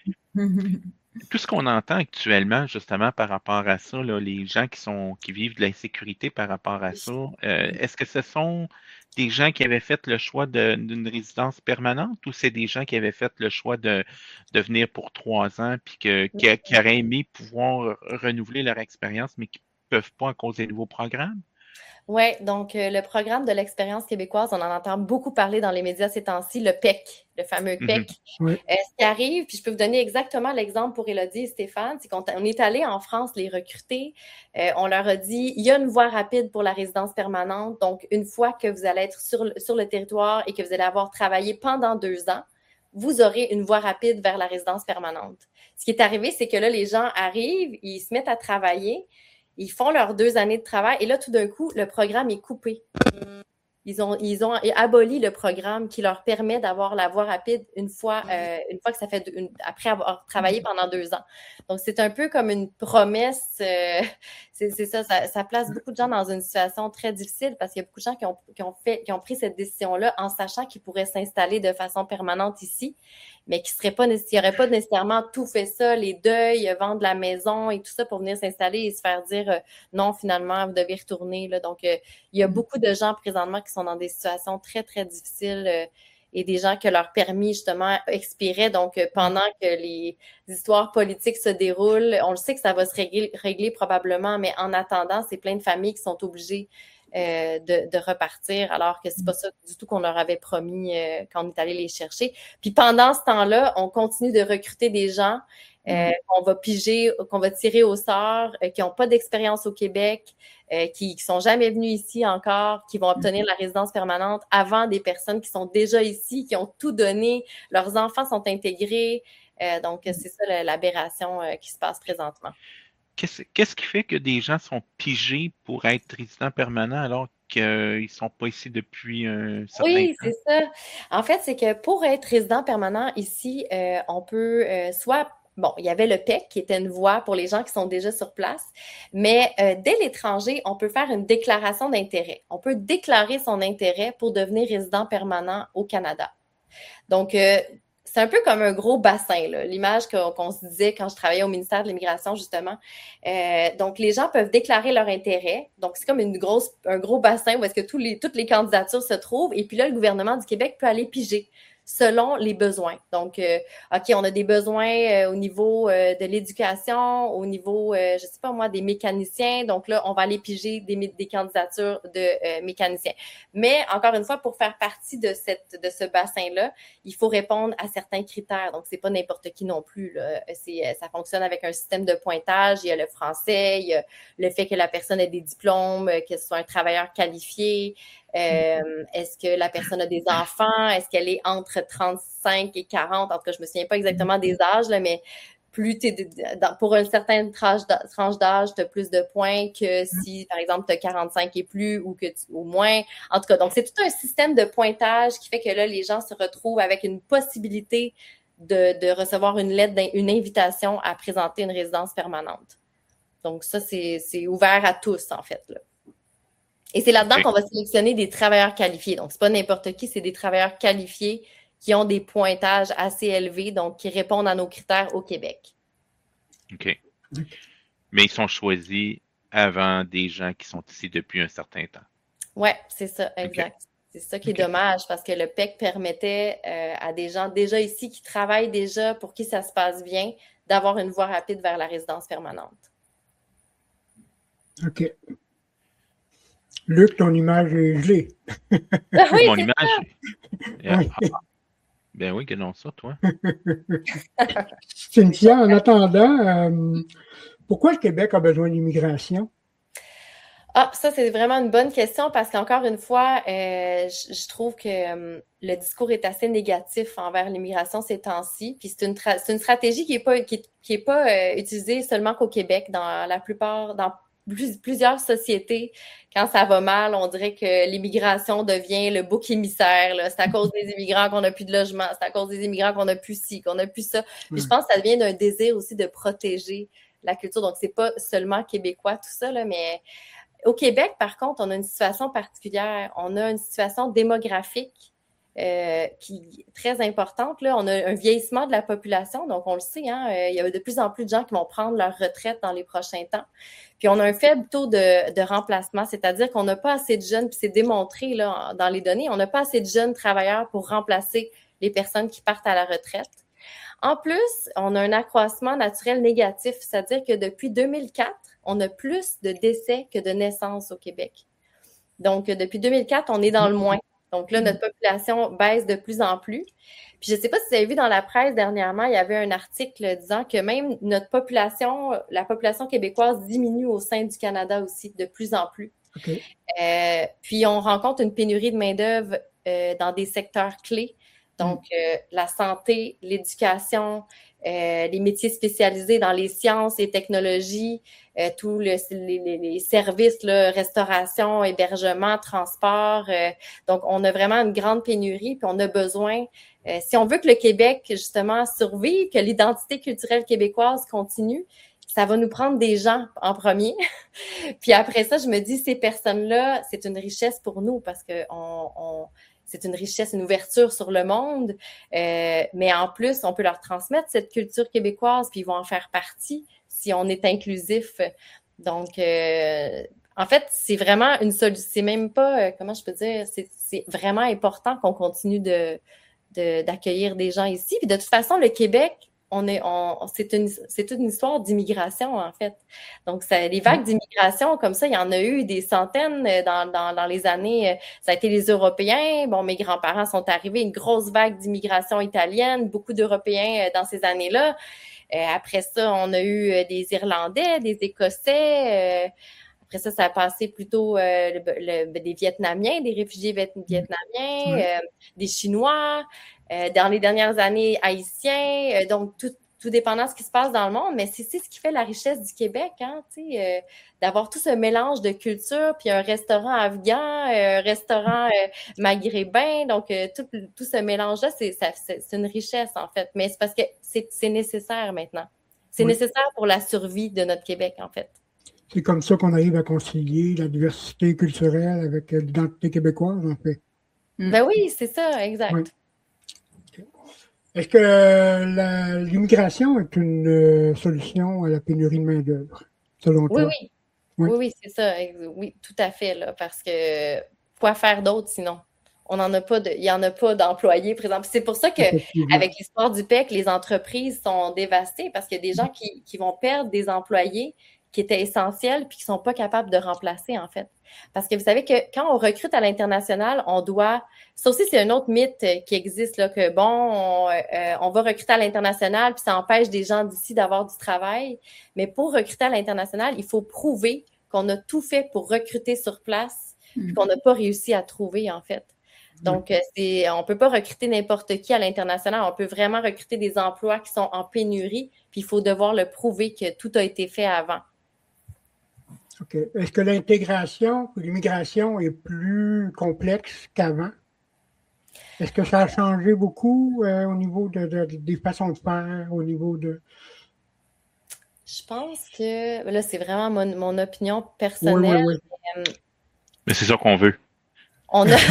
Tout ce qu'on entend actuellement, justement, par rapport à ça, là, les gens qui sont qui vivent de l'insécurité par rapport à ça, euh, est-ce que ce sont des gens qui avaient fait le choix de, d'une résidence permanente ou c'est des gens qui avaient fait le choix de, de venir pour trois ans puis que, qui, qui auraient aimé pouvoir renouveler leur expérience, mais qui ne peuvent pas à cause des nouveaux programmes? Oui, donc euh, le programme de l'expérience québécoise, on en entend beaucoup parler dans les médias ces temps-ci, le P E C, le fameux P E C. Mm-hmm. Oui. Euh, ce qui arrive, puis je peux vous donner exactement l'exemple pour Élodie et Stéphane, c'est qu'on on est allé en France les recruter, euh, on leur a dit, il y a une voie rapide pour la résidence permanente, donc une fois que vous allez être sur, sur le territoire et que vous allez avoir travaillé pendant deux ans, vous aurez une voie rapide vers la résidence permanente. Ce qui est arrivé, c'est que là, les gens arrivent, ils se mettent à travailler, ils font leurs deux années de travail et là, tout d'un coup, le programme est coupé. Ils ont, ils ont aboli le programme qui leur permet d'avoir la voie rapide une fois, euh, une fois que ça fait une, après avoir travaillé pendant deux ans. Donc, c'est un peu comme une promesse. Euh, c'est, c'est ça, ça, ça place beaucoup de gens dans une situation très difficile parce qu'il y a beaucoup de gens qui ont, qui ont fait, qui ont pris cette décision-là en sachant qu'ils pourraient s'installer de façon permanente ici, mais qui seraient pas, qui n'auraient pas nécessairement tout fait ça, les deuils, vendre la maison et tout ça pour venir s'installer et se faire dire euh, non, finalement, vous devez retourner. Là. Donc, euh, il y a beaucoup de gens présentement qui sont dans des situations très, très difficiles euh, et des gens que leur permis, justement, expirait. Donc, euh, pendant que les histoires politiques se déroulent, on le sait que ça va se régler, régler probablement, mais en attendant, c'est plein de familles qui sont obligées Euh, de, de repartir, alors que c'est pas ça du tout qu'on leur avait promis euh, quand on est allé les chercher. Puis pendant ce temps-là, on continue de recruter des gens euh, qu'on va piger, qu'on va tirer au sort, euh, qui n'ont pas d'expérience au Québec, euh, qui, qui sont jamais venus ici encore, qui vont obtenir la résidence permanente avant des personnes qui sont déjà ici, qui ont tout donné, leurs enfants sont intégrés. Euh, donc, c'est ça l'aberration euh, qui se passe présentement. Qu'est-ce, qu'est-ce qui fait que des gens sont pigés pour être résidents permanents alors qu'ils ne sont pas ici depuis un certain oui, temps? Oui, c'est ça. En fait, c'est que pour être résident permanent ici, euh, on peut euh, soit... Bon, il y avait le P E C qui était une voie pour les gens qui sont déjà sur place, mais euh, dès l'étranger, on peut faire une déclaration d'intérêt. On peut déclarer son intérêt pour devenir résident permanent au Canada. Donc, euh, c'est un peu comme un gros bassin, là, l'image qu'on, qu'on se disait quand je travaillais au ministère de l'Immigration, justement. Euh, donc, les gens peuvent déclarer leur intérêt. Donc, c'est comme une grosse, un gros bassin où est-ce que tous les, toutes les candidatures se trouvent. Et puis là, le gouvernement du Québec peut aller piger selon les besoins. Donc, euh, OK, on a des besoins euh, au niveau euh, de l'éducation, au niveau, euh, je sais pas moi, des mécaniciens. Donc là, on va aller piger des, des candidatures de euh, mécaniciens. Mais encore une fois, pour faire partie de cette de ce bassin-là, il faut répondre à certains critères. Donc, c'est pas n'importe qui non plus, là. C'est, ça fonctionne avec un système de pointage. Il y a le français, il y a le fait que la personne ait des diplômes, que ce soit un travailleur qualifié. Euh, est-ce que la personne a des enfants? Est-ce qu'elle est entre trente-cinq et quarante? En tout cas, je me souviens pas exactement des âges, là, mais plus t'es de, dans, pour une certaine tranche d'âge, tu as plus de points que si, par exemple, tu as quarante-cinq et plus ou que tu, ou moins. En tout cas, donc c'est tout un système de pointage qui fait que là, les gens se retrouvent avec une possibilité de, de recevoir une lettre, une invitation à présenter une résidence permanente. Donc ça, c'est, c'est ouvert à tous, en fait, là. Et c'est là-dedans qu'on va sélectionner des travailleurs qualifiés. Donc, c'est pas n'importe qui, c'est des travailleurs qualifiés qui ont des pointages assez élevés, donc qui répondent à nos critères au Québec. OK. Mais ils sont choisis avant des gens qui sont ici depuis un certain temps. Oui, c'est ça, exact. Okay. C'est ça qui est okay. dommage, parce que le P E C permettait euh, à des gens déjà ici qui travaillent déjà, pour qui ça se passe bien, d'avoir une voie rapide vers la résidence permanente. OK. Luc, ton image est gelée. Ah oui, Mon c'est image? ça. Oui. Ah, ben oui, non, ça, toi. Cynthia, en attendant, euh, pourquoi le Québec a besoin d'immigration? Ah, ça, c'est vraiment une bonne question parce qu'encore une fois, euh, je, je trouve que euh, le discours est assez négatif envers l'immigration ces temps-ci. Puis c'est une, tra- c'est une stratégie qui n'est pas, qui, qui est pas euh, utilisée seulement qu'au Québec. Dans la plupart, dans plus, plusieurs sociétés, quand ça va mal, on dirait que l'immigration devient le bouc émissaire. Là. C'est à cause des immigrants qu'on n'a plus de logement. C'est à cause des immigrants qu'on n'a plus ci, qu'on n'a plus ça. Puis mmh. je pense que ça vient d'un désir aussi de protéger la culture. Donc, c'est pas seulement québécois, tout ça, là, mais au Québec, par contre, on a une situation particulière. On a une situation démographique euh, qui est très importante. Là. On a un vieillissement de la population, donc on le sait, hein, euh, il y a de plus en plus de gens qui vont prendre leur retraite dans les prochains temps. Puis on a un faible taux de, de remplacement, c'est-à-dire qu'on n'a pas assez de jeunes, puis c'est démontré là, dans les données, on n'a pas assez de jeunes travailleurs pour remplacer les personnes qui partent à la retraite. En plus, on a un accroissement naturel négatif, c'est-à-dire que depuis deux mille quatre, on a plus de décès que de naissances au Québec. Donc, depuis deux mille quatre, on est dans le moins. Donc là, notre population baisse de plus en plus. Puis je ne sais pas si vous avez vu dans la presse dernièrement, il y avait un article disant que même notre population, la population québécoise diminue au sein du Canada aussi de plus en plus. Okay. Euh, puis on rencontre une pénurie de main-d'œuvre euh, dans des secteurs clés. Donc, euh, la santé, l'éducation, euh, les métiers spécialisés dans les sciences et technologies, euh, tous le, les, les services, là, restauration, hébergement, transport. Euh, donc, on a vraiment une grande pénurie, puis on a besoin, euh, si on veut que le Québec, justement, survive, que l'identité culturelle québécoise continue, ça va nous prendre des gens en premier. Puis après ça, je me dis, ces personnes-là, c'est une richesse pour nous parce que on, on c'est une richesse, une ouverture sur le monde, euh, mais en plus, on peut leur transmettre cette culture québécoise, puis ils vont en faire partie si on est inclusif. Donc, euh, en fait, c'est vraiment une solution. C'est même pas, euh, comment je peux dire, c'est, c'est vraiment important qu'on continue de, de, d'accueillir des gens ici. Puis de toute façon, le Québec, on est, on, c'est une, c'est toute une histoire d'immigration, en fait. Donc, ça, les vagues d'immigration, comme ça, il y en a eu des centaines dans, dans, dans les années. Ça a été les Européens. Bon, mes grands-parents sont arrivés, une grosse vague d'immigration italienne, beaucoup d'Européens dans ces années-là. Euh, après ça, on a eu des Irlandais, des Écossais. Euh, après ça, ça a passé plutôt euh, le, le, des Vietnamiens, des réfugiés vietnamiens, euh, des Chinois. Euh, dans les dernières années, haïtiens, euh, donc tout, tout dépendant de ce qui se passe dans le monde, mais c'est, c'est ce qui fait la richesse du Québec, hein, tu sais, euh, d'avoir tout ce mélange de culture, puis un restaurant afghan, euh, un restaurant euh, maghrébin, donc euh, tout, tout ce mélange-là, c'est, ça, c'est, c'est une richesse en fait, mais c'est parce que c'est, c'est nécessaire maintenant. C'est oui. nécessaire pour la survie de notre Québec, en fait. C'est comme ça qu'on arrive à concilier la diversité culturelle avec l'identité québécoise, en fait. Ben oui, c'est ça, exact. Oui. Est-ce que la, l'immigration est une euh, solution à la pénurie de main-d'œuvre, selon Oui, toi? oui. Oui. Oui, oui, c'est ça. Oui, tout à fait, là, parce que quoi faire d'autre sinon? On n'en a pas de, il n'y en a pas d'employés présents. Puis c'est pour ça qu'avec l'histoire du P E C, les entreprises sont dévastées parce qu'il y a des gens qui, qui vont perdre des employés qui étaient essentiels puis qui ne sont pas capables de remplacer, en fait. Parce que vous savez que quand on recrute à l'international, on doit... Ça aussi, c'est un autre mythe qui existe, là, que bon, on, euh, on va recruter à l'international puis ça empêche des gens d'ici d'avoir du travail. Mais pour recruter à l'international, il faut prouver qu'on a tout fait pour recruter sur place puis qu'on n'a pas réussi à trouver, en fait. Donc, c'est, on ne peut pas recruter n'importe qui à l'international. On peut vraiment recruter des emplois qui sont en pénurie, puis il faut devoir le prouver que tout a été fait avant. OK. Est-ce que l'intégration ou l'immigration est plus complexe qu'avant? Est-ce que ça a changé beaucoup euh, au niveau de, de, des façons de faire, au niveau de... Je pense que, là, c'est vraiment mon, mon opinion personnelle. Oui, oui, oui. Mais, mais c'est ça qu'on veut. On a,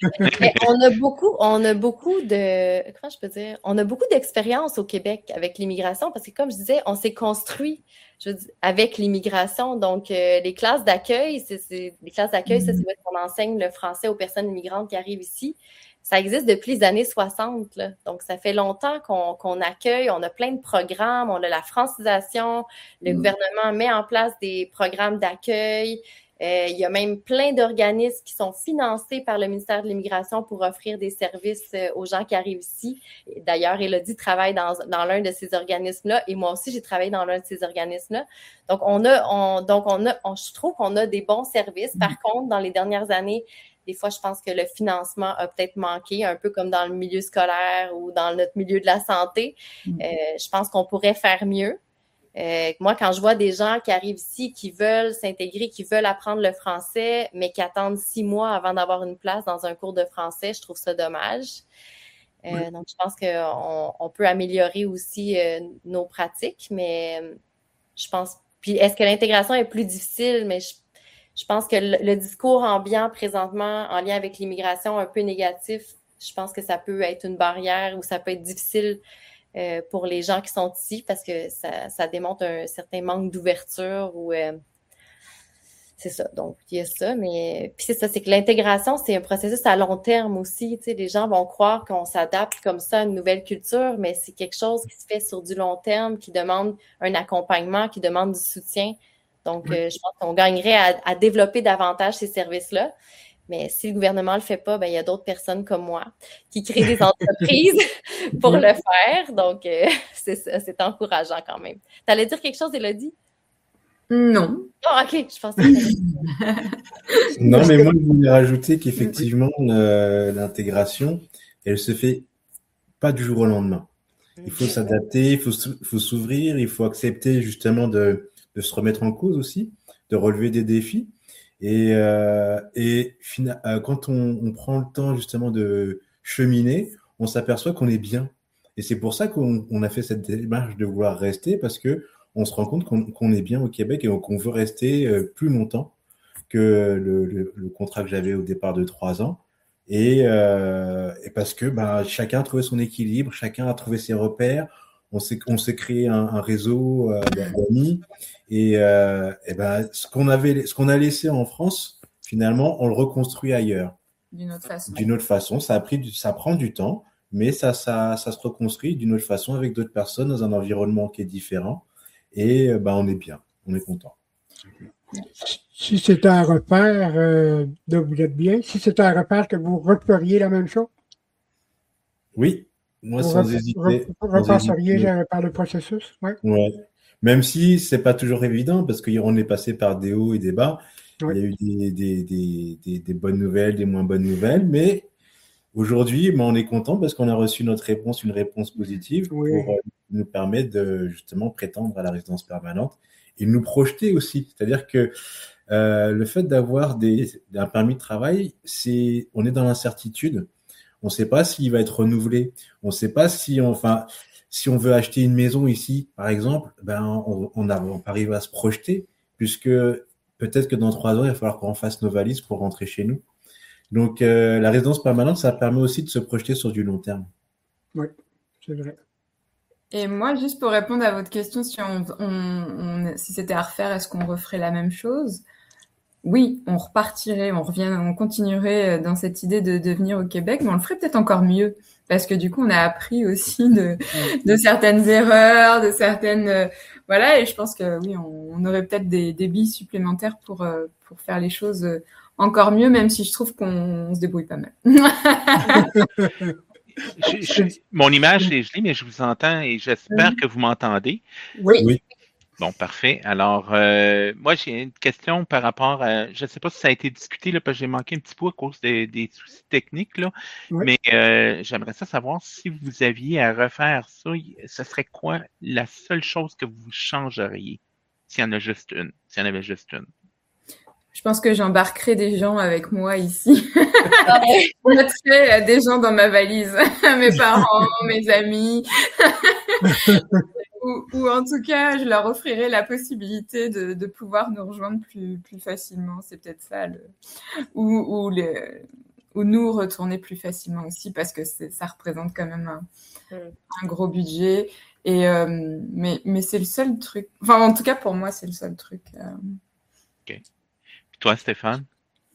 on a beaucoup, on a beaucoup de, comment je peux dire, on a beaucoup d'expérience au Québec avec l'immigration parce que comme je disais, on s'est construit, je veux dire, avec l'immigration. Donc euh, les classes d'accueil, c'est, c'est les classes d'accueil, ça c'est où on enseigne le français aux personnes immigrantes qui arrivent ici. Ça existe depuis les années soixante, là. Donc ça fait longtemps qu'on, qu'on accueille. On a plein de programmes, on a la francisation. Le mmh. gouvernement met en place des programmes d'accueil. Euh, il y a même plein d'organismes qui sont financés par le ministère de l'Immigration pour offrir des services euh, aux gens qui arrivent ici. Et d'ailleurs, Élodie travaille dans, dans l'un de ces organismes-là et moi aussi, j'ai travaillé dans l'un de ces organismes-là. Donc, on a, on, donc on a, on, je trouve qu'on a des bons services. Par contre, dans les dernières années, des fois, je pense que le financement a peut-être manqué, un peu comme dans le milieu scolaire ou dans notre milieu de la santé. Euh, je pense qu'on pourrait faire mieux. Euh, moi, quand je vois des gens qui arrivent ici, qui veulent s'intégrer, qui veulent apprendre le français, mais qui attendent six mois avant d'avoir une place dans un cours de français, je trouve ça dommage. Euh, oui. Donc, je pense qu'on on peut améliorer aussi euh, nos pratiques, mais je pense... Puis, est-ce que l'intégration est plus difficile? Mais je, je pense que le, le discours ambiant présentement, en lien avec l'immigration un peu négatif, je pense que ça peut être une barrière ou ça peut être difficile Euh, pour les gens qui sont ici parce que ça, ça démontre un certain manque d'ouverture ou euh, c'est ça. Donc, il y a ça, mais puis c'est ça, c'est que l'intégration, c'est un processus à long terme aussi. Tu sais, les gens vont croire qu'on s'adapte comme ça à une nouvelle culture, mais c'est quelque chose qui se fait sur du long terme, qui demande un accompagnement, qui demande du soutien. Donc, euh, je pense qu'on gagnerait à, à développer davantage ces services-là. Mais si le gouvernement ne le fait pas, ben, il y a d'autres personnes comme moi qui créent des entreprises pour le faire. Donc, euh, c'est ça, c'est encourageant quand même. Tu allais dire quelque chose, Élodie? Non. Oh, OK, je pensais que Non, mais moi, je voulais rajouter qu'effectivement, euh, l'intégration, elle se fait pas du jour au lendemain. Il faut s'adapter, il faut, faut s'ouvrir, il faut accepter justement de, de se remettre en cause aussi, de relever des défis. Et, euh, et fina- euh, quand on, on prend le temps justement de cheminer, on s'aperçoit qu'on est bien. Et c'est pour ça qu'on on a fait cette démarche de vouloir rester, parce que on se rend compte qu'on, qu'on est bien au Québec et qu'on veut rester euh, plus longtemps que le, le, le contrat que j'avais au départ de trois ans. Et, euh, et parce que ben, chacun a trouvé son équilibre, chacun a trouvé ses repères. On s'est, on s'est créé un, un réseau euh, d'amis. Et, euh, et ben, ce qu'on avait, ce qu'on a laissé en France, finalement, on le reconstruit ailleurs. D'une autre façon. D'une autre façon. Ça a pris du, ça prend du temps, mais ça, ça, ça se reconstruit d'une autre façon avec d'autres personnes dans un environnement qui est différent. Et ben, on est bien, on est content. Si c'était à refaire, euh, vous êtes bien. Si c'était à refaire, que vous referiez la même chose? Oui, moi vous sans rep- hésiter. Vous repasseriez par le processus? Oui. Ouais. Même si c'est pas toujours évident, parce qu'on est passé par des hauts et des bas. Oui. Il y a eu des, des, des, des, des bonnes nouvelles, des moins bonnes nouvelles, mais aujourd'hui, ben, on est content parce qu'on a reçu notre réponse, une réponse positive oui. pour nous permettre de justement prétendre à la résidence permanente et nous projeter aussi. C'est-à-dire que euh, le fait d'avoir des, un permis de travail, c'est, on est dans l'incertitude. On ne sait pas s'il va être renouvelé. On ne sait pas si, on, enfin, si on veut acheter une maison ici, par exemple, ben on, on, a, on arrive à se projeter, puisque peut-être que dans trois ans, il va falloir qu'on fasse nos valises pour rentrer chez nous. Donc, euh, la résidence permanente, ça permet aussi de se projeter sur du long terme. Oui, c'est vrai. Et moi, juste pour répondre à votre question, si, on, on, on, si c'était à refaire, est-ce qu'on referait la même chose? Oui, on repartirait, on revient, on continuerait dans cette idée de, de venir au Québec, mais on le ferait peut-être encore mieux. Parce que du coup, on a appris aussi de, de certaines erreurs, de certaines... Euh, voilà, et je pense que oui, on, on aurait peut-être des, des billes supplémentaires pour, euh, pour faire les choses encore mieux, même si je trouve qu'on se débrouille pas mal. je, je, mon image est gelée, mais je vous entends et j'espère que vous m'entendez. Oui. Oui. Bon, parfait. Alors, euh, moi, j'ai une question par rapport à, je ne sais pas si ça a été discuté, là, parce que j'ai manqué un petit peu à cause des, des soucis techniques, là, Oui. mais euh, j'aimerais ça savoir si vous aviez à refaire ça, ce serait quoi la seule chose que vous changeriez, s'il y en a juste une, s'il y en avait juste une? Je pense que j'embarquerai des gens avec moi ici. Je mettrai des gens dans ma valise, mes parents, mes amis. Ou, ou en tout cas, je leur offrirai la possibilité de, de pouvoir nous rejoindre plus, plus facilement. C'est peut-être ça. Le... Ou, ou, le... ou nous retourner plus facilement aussi, parce que ça représente quand même un, mm. un gros budget. Et, euh, mais mais c'est le seul truc. Enfin, en tout cas, pour moi, c'est le seul truc. Euh... OK. Puis toi, Stéphane?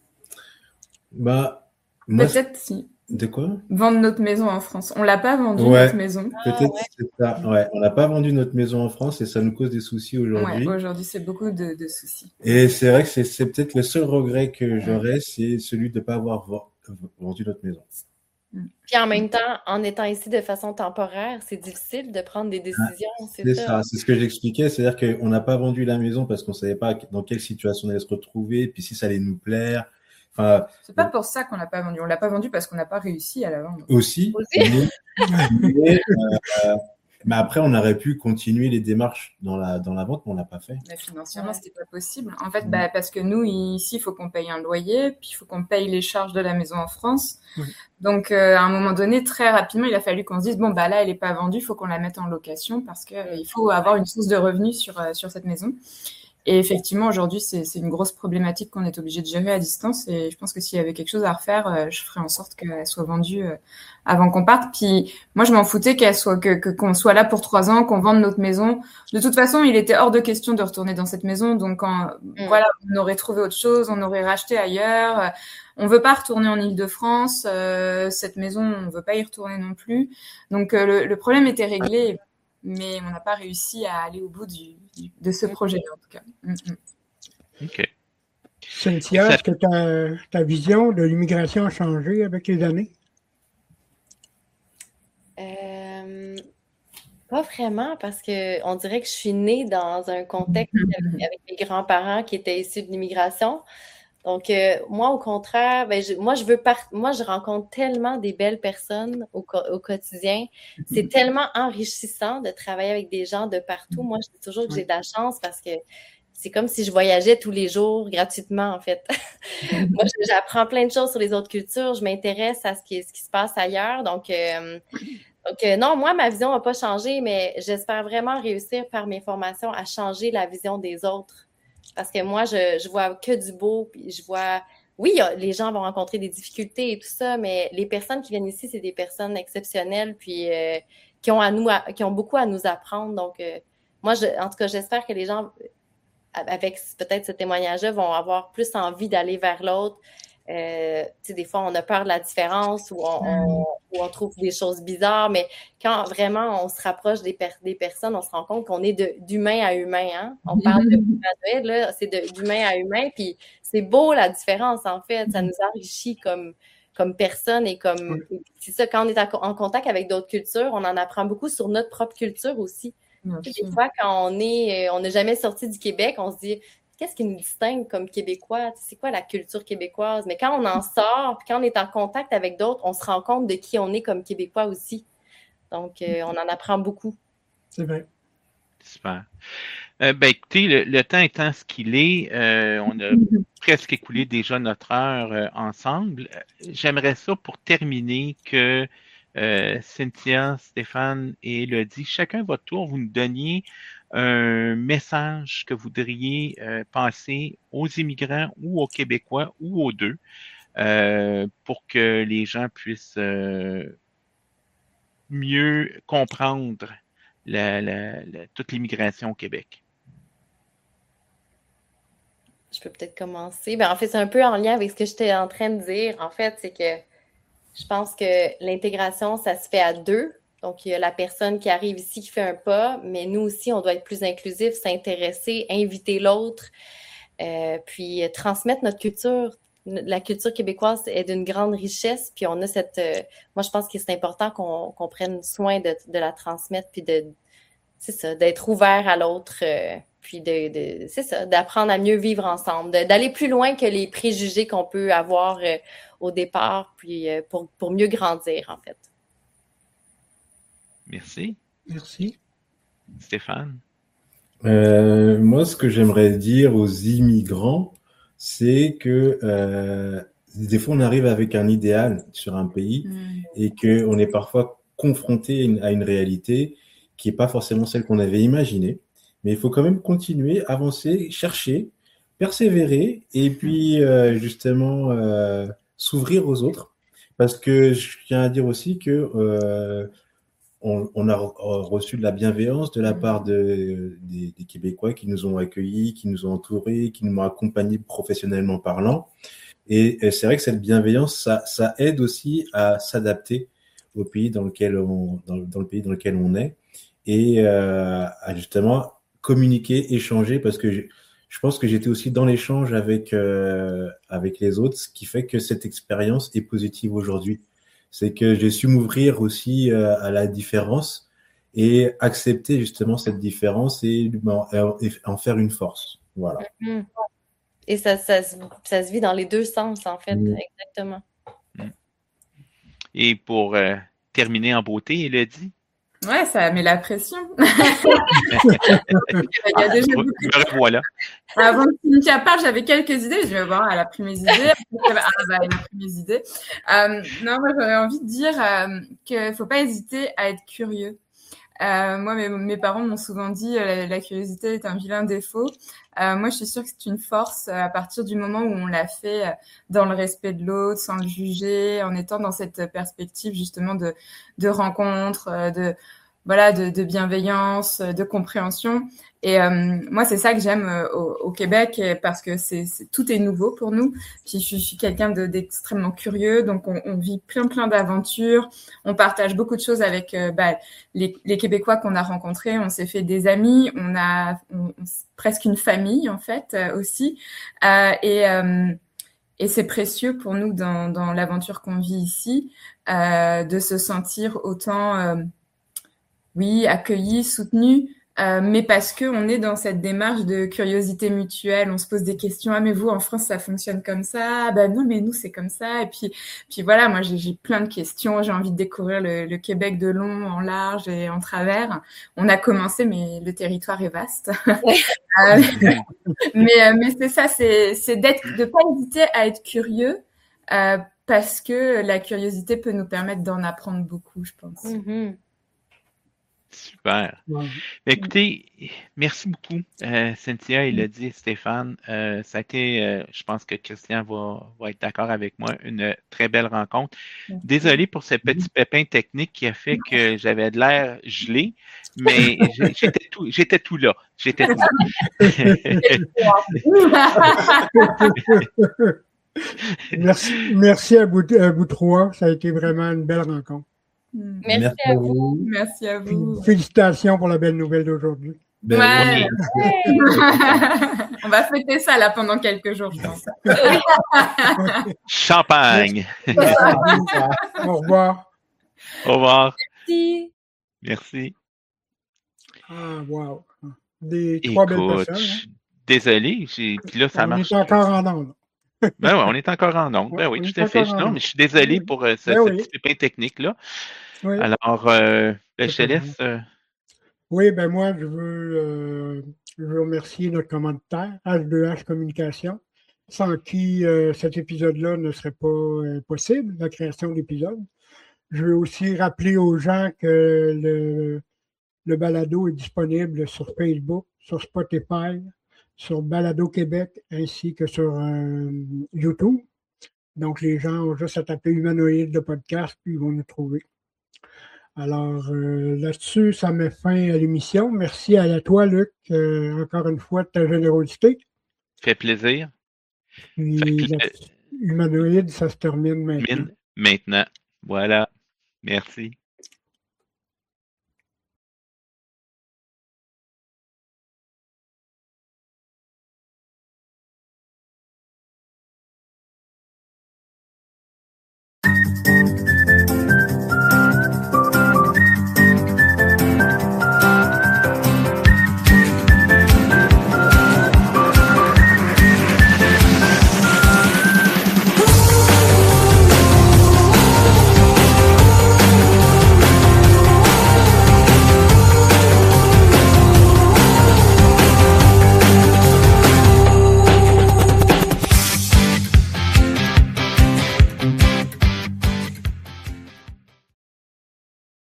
Bah, peut-être si. De quoi? Vendre notre maison en France. On l'a pas vendu, ouais, notre maison. Peut-être ah, ouais. c'est ça. Ouais, on n'a pas vendu notre maison en France et ça nous cause des soucis aujourd'hui. Ouais, aujourd'hui, c'est beaucoup de, de soucis. Et c'est vrai que c'est, c'est peut-être le seul regret que j'aurais, ouais. c'est celui de ne pas avoir vendu notre maison. Puis en même temps, en étant ici de façon temporaire, c'est difficile de prendre des décisions. Ah, c'est, c'est ça. ça, c'est ce que j'expliquais. C'est-à-dire qu'on n'a pas vendu la maison parce qu'on ne savait pas dans quelle situation on allait se retrouver, puis si ça allait nous plaire. Enfin, c'est pas pour ça qu'on l'a pas vendu. On l'a pas vendu parce qu'on n'a pas réussi à la vendre. Aussi. Aussi. Mais, mais, euh, mais après, on aurait pu continuer les démarches dans la dans la vente, mais on l'a pas fait. Mais financièrement, ouais. c'était pas possible. En fait, mmh. bah, parce que nous ici, il faut qu'on paye un loyer, puis il faut qu'on paye les charges de la maison en France. Mmh. Donc, euh, à un moment donné, très rapidement, il a fallu qu'on se dise bon bah là, elle est pas vendue, il faut qu'on la mette en location parce que euh, il faut avoir une source de revenus sur euh, sur cette maison. Et effectivement, aujourd'hui, c'est, c'est une grosse problématique qu'on est obligé de gérer à distance. Et je pense que s'il y avait quelque chose à refaire, euh, je ferais en sorte qu'elle soit vendue euh, avant qu'on parte. Puis moi, je m'en foutais qu'elle soit, que, que, qu'on soit là pour trois ans, qu'on vende notre maison. De toute façon, il était hors de question de retourner dans cette maison. Donc, quand, mmh. voilà, on aurait trouvé autre chose, on aurait racheté ailleurs. On veut pas retourner en Île-de-France. Euh, cette maison, on veut pas y retourner non plus. Donc, euh, le, le problème était réglé. Mais on n'a pas réussi à aller au bout du, du, de ce projet, en tout cas. Mm-hmm. OK. Cynthia, est-ce que ta, ta vision de l'immigration a changé avec les années? Euh, pas vraiment, parce qu'on dirait que je suis née dans un contexte avec, avec mes grands-parents qui étaient issus de l'immigration. Donc, euh, moi, au contraire, ben, je, moi, je veux part... moi, je rencontre tellement des belles personnes au, co- au quotidien. C'est tellement enrichissant de travailler avec des gens de partout. Moi, je dis toujours que j'ai de la chance parce que c'est comme si je voyageais tous les jours gratuitement, en fait. Moi, j'apprends plein de choses sur les autres cultures. Je m'intéresse à ce qui, ce qui se passe ailleurs. Donc, euh, donc euh, non, moi, ma vision n'a pas changé, mais j'espère vraiment réussir par mes formations à changer la vision des autres. Parce que moi, je, je vois que du beau, puis je vois... Oui, les gens vont rencontrer des difficultés et tout ça, mais les personnes qui viennent ici, c'est des personnes exceptionnelles, puis euh, qui ont à nous, à, qui ont beaucoup à nous apprendre. Donc, euh, moi, je, en tout cas, j'espère que les gens, avec peut-être ce témoignage-là, vont avoir plus envie d'aller vers l'autre. Euh, tu sais, des fois, on a peur de la différence ou on, on, ou on trouve des choses bizarres, mais quand vraiment on se rapproche des, per- des personnes, on se rend compte qu'on est de, d'humain à humain. Hein? On parle de Noël, là, c'est de, d'humain à humain, puis c'est beau la différence, en fait. Ça nous enrichit comme, comme personne et comme... Et c'est ça, quand on est en contact avec d'autres cultures, on en apprend beaucoup sur notre propre culture aussi. Des fois, quand on est, on n'a jamais sorti du Québec, on se dit... Qu'est-ce qui nous distingue comme Québécois? C'est quoi la culture québécoise? Mais quand on en sort, puis quand on est en contact avec d'autres, on se rend compte de qui on est comme Québécois aussi. Donc, euh, on en apprend beaucoup. C'est vrai. Super. Euh, ben, écoutez, le, le temps étant ce qu'il est, euh, on a presque écoulé déjà notre heure euh, ensemble. J'aimerais ça pour terminer que euh, Cynthia, Stéphane et Elodie, chacun votre tour, vous nous donniez un message que vous voudriez euh, passer aux immigrants ou aux Québécois ou aux deux euh, pour que les gens puissent euh, mieux comprendre la, la, la, toute l'immigration au Québec? Je peux peut-être commencer. Ben, en fait, c'est un peu en lien avec ce que j'étais en train de dire. En fait, c'est que je pense que l'intégration, ça se fait à deux. Donc, il y a la personne qui arrive ici qui fait un pas, mais nous aussi, on doit être plus inclusif, s'intéresser, inviter l'autre, euh, puis euh, transmettre notre culture. La culture québécoise est d'une grande richesse, puis on a cette... Euh, moi, je pense que c'est important qu'on, qu'on prenne soin de, de la transmettre, puis de, c'est ça, d'être ouvert à l'autre, euh, puis de, de, c'est ça, d'apprendre à mieux vivre ensemble, de, d'aller plus loin que les préjugés qu'on peut avoir euh, au départ, puis euh, pour, pour mieux grandir, en fait. Merci. Merci. Stéphane? Euh, moi, ce que j'aimerais dire aux immigrants, c'est que euh, des fois, on arrive avec un idéal sur un pays mmh. et qu'on est parfois confronté à une, à une réalité qui n'est pas forcément celle qu'on avait imaginée. Mais il faut quand même continuer, avancer, chercher, persévérer et puis euh, justement euh, s'ouvrir aux autres. Parce que je tiens à dire aussi que euh, on, on a reçu de la bienveillance de la part de, des, des Québécois qui nous ont accueillis, qui nous ont entourés, qui nous ont accompagnés professionnellement parlant. Et, et c'est vrai que cette bienveillance, ça, ça aide aussi à s'adapter au pays dans lequel on, dans, dans le pays dans lequel on est et euh, à justement communiquer, échanger, parce que je, je pense que j'étais aussi dans l'échange avec euh, avec les autres, ce qui fait que cette expérience est positive aujourd'hui. C'est que j'ai su m'ouvrir aussi euh, à la différence et accepter justement cette différence et, et en faire une force. Voilà. Mm-hmm. Et ça, ça, ça se vit dans les deux sens, en fait. Mm. Exactement. Et pour euh, terminer en beauté, Élodie? Ouais, ça met la pression. Il y a déjà beaucoup de... Voilà. Avant que Cynthia parle, j'avais quelques idées. Je vais voir, elle a pris mes idées. Ah, bah, elle a pris mes idées. Euh, non, moi, j'aurais envie de dire euh, qu'il ne faut pas hésiter à être curieux. Euh, moi, mes, mes parents m'ont souvent dit euh, la, la curiosité est un vilain défaut. Euh, moi, je suis sûre que c'est une force euh, à partir du moment où on l'a fait euh, dans le respect de l'autre, sans le juger, en étant dans cette perspective justement de, de rencontre, euh, de voilà, de, de bienveillance, de compréhension. Et euh, moi, c'est ça que j'aime euh, au, au Québec parce que c'est, c'est tout est nouveau pour nous. Puis je, je suis quelqu'un de, d'extrêmement curieux, donc on, on vit plein plein d'aventures. On partage beaucoup de choses avec euh, bah, les, les Québécois qu'on a rencontrés. On s'est fait des amis, on a on, on, presque une famille en fait euh, aussi. Euh, et euh, et c'est précieux pour nous dans, dans l'aventure qu'on vit ici euh, de se sentir autant euh, oui, accueilli, soutenu, euh, mais parce que on est dans cette démarche de curiosité mutuelle. On se pose des questions. Ah, mais vous, en France, ça fonctionne comme ça. Ben non, mais nous, c'est comme ça. Et puis, puis voilà, moi, j'ai, j'ai plein de questions. J'ai envie de découvrir le, le Québec de long, en large et en travers. On a commencé, mais le territoire est vaste. euh, mais, mais c'est ça, c'est, c'est d'être, de pas hésiter à être curieux, euh, parce que la curiosité peut nous permettre d'en apprendre beaucoup, je pense. Mm-hmm. Super. Ouais. Écoutez, merci beaucoup, euh, Cynthia, Élodie, Stéphane. Euh, ça a été, euh, je pense que Christian va, va être d'accord avec moi, une très belle rencontre. Désolé pour ce petit pépin technique qui a fait que j'avais de l'air gelé, mais j'étais tout, j'étais tout là. J'étais tout là. merci, merci à vous, à vous trois. Ça a été vraiment une belle rencontre. Merci, Merci à vous. vous. Merci à vous. Félicitations pour la belle nouvelle d'aujourd'hui. Ben, ouais. Ouais. On va fêter ça là pendant quelques jours, je pense. Champagne. Au revoir. Au revoir. Merci. Merci. Ah, wow. Des trois Écoute, belles personnes. Hein? Désolé, j'ai... Puis là, ça on marche. On est encore en onde. Ben oui, on est encore en onde. Ben oui, tout à fait. Non, mais je suis désolé pour euh, ce, ben ce oui. petit pépin technique-là. Oui. Alors, euh, ben, je te laisse. Euh... Oui, ben moi, je veux, euh, je veux remercier notre commanditaire, H deux H Communication, sans qui euh, cet épisode-là ne serait pas euh, possible, la création de l'épisode. Je veux aussi rappeler aux gens que le, le balado est disponible sur Facebook, sur Spotify, sur Balado Québec, ainsi que sur euh, YouTube. Donc, les gens ont juste à taper Humanoïde de podcast, puis ils vont nous trouver. Alors euh, là-dessus, ça met fin à l'émission. Merci à toi, Luc, euh, encore une fois, de ta générosité. Fait plaisir. Puis, Fait pla- la- humanoïde, ça se termine maintenant. Maintenant. Voilà. Merci.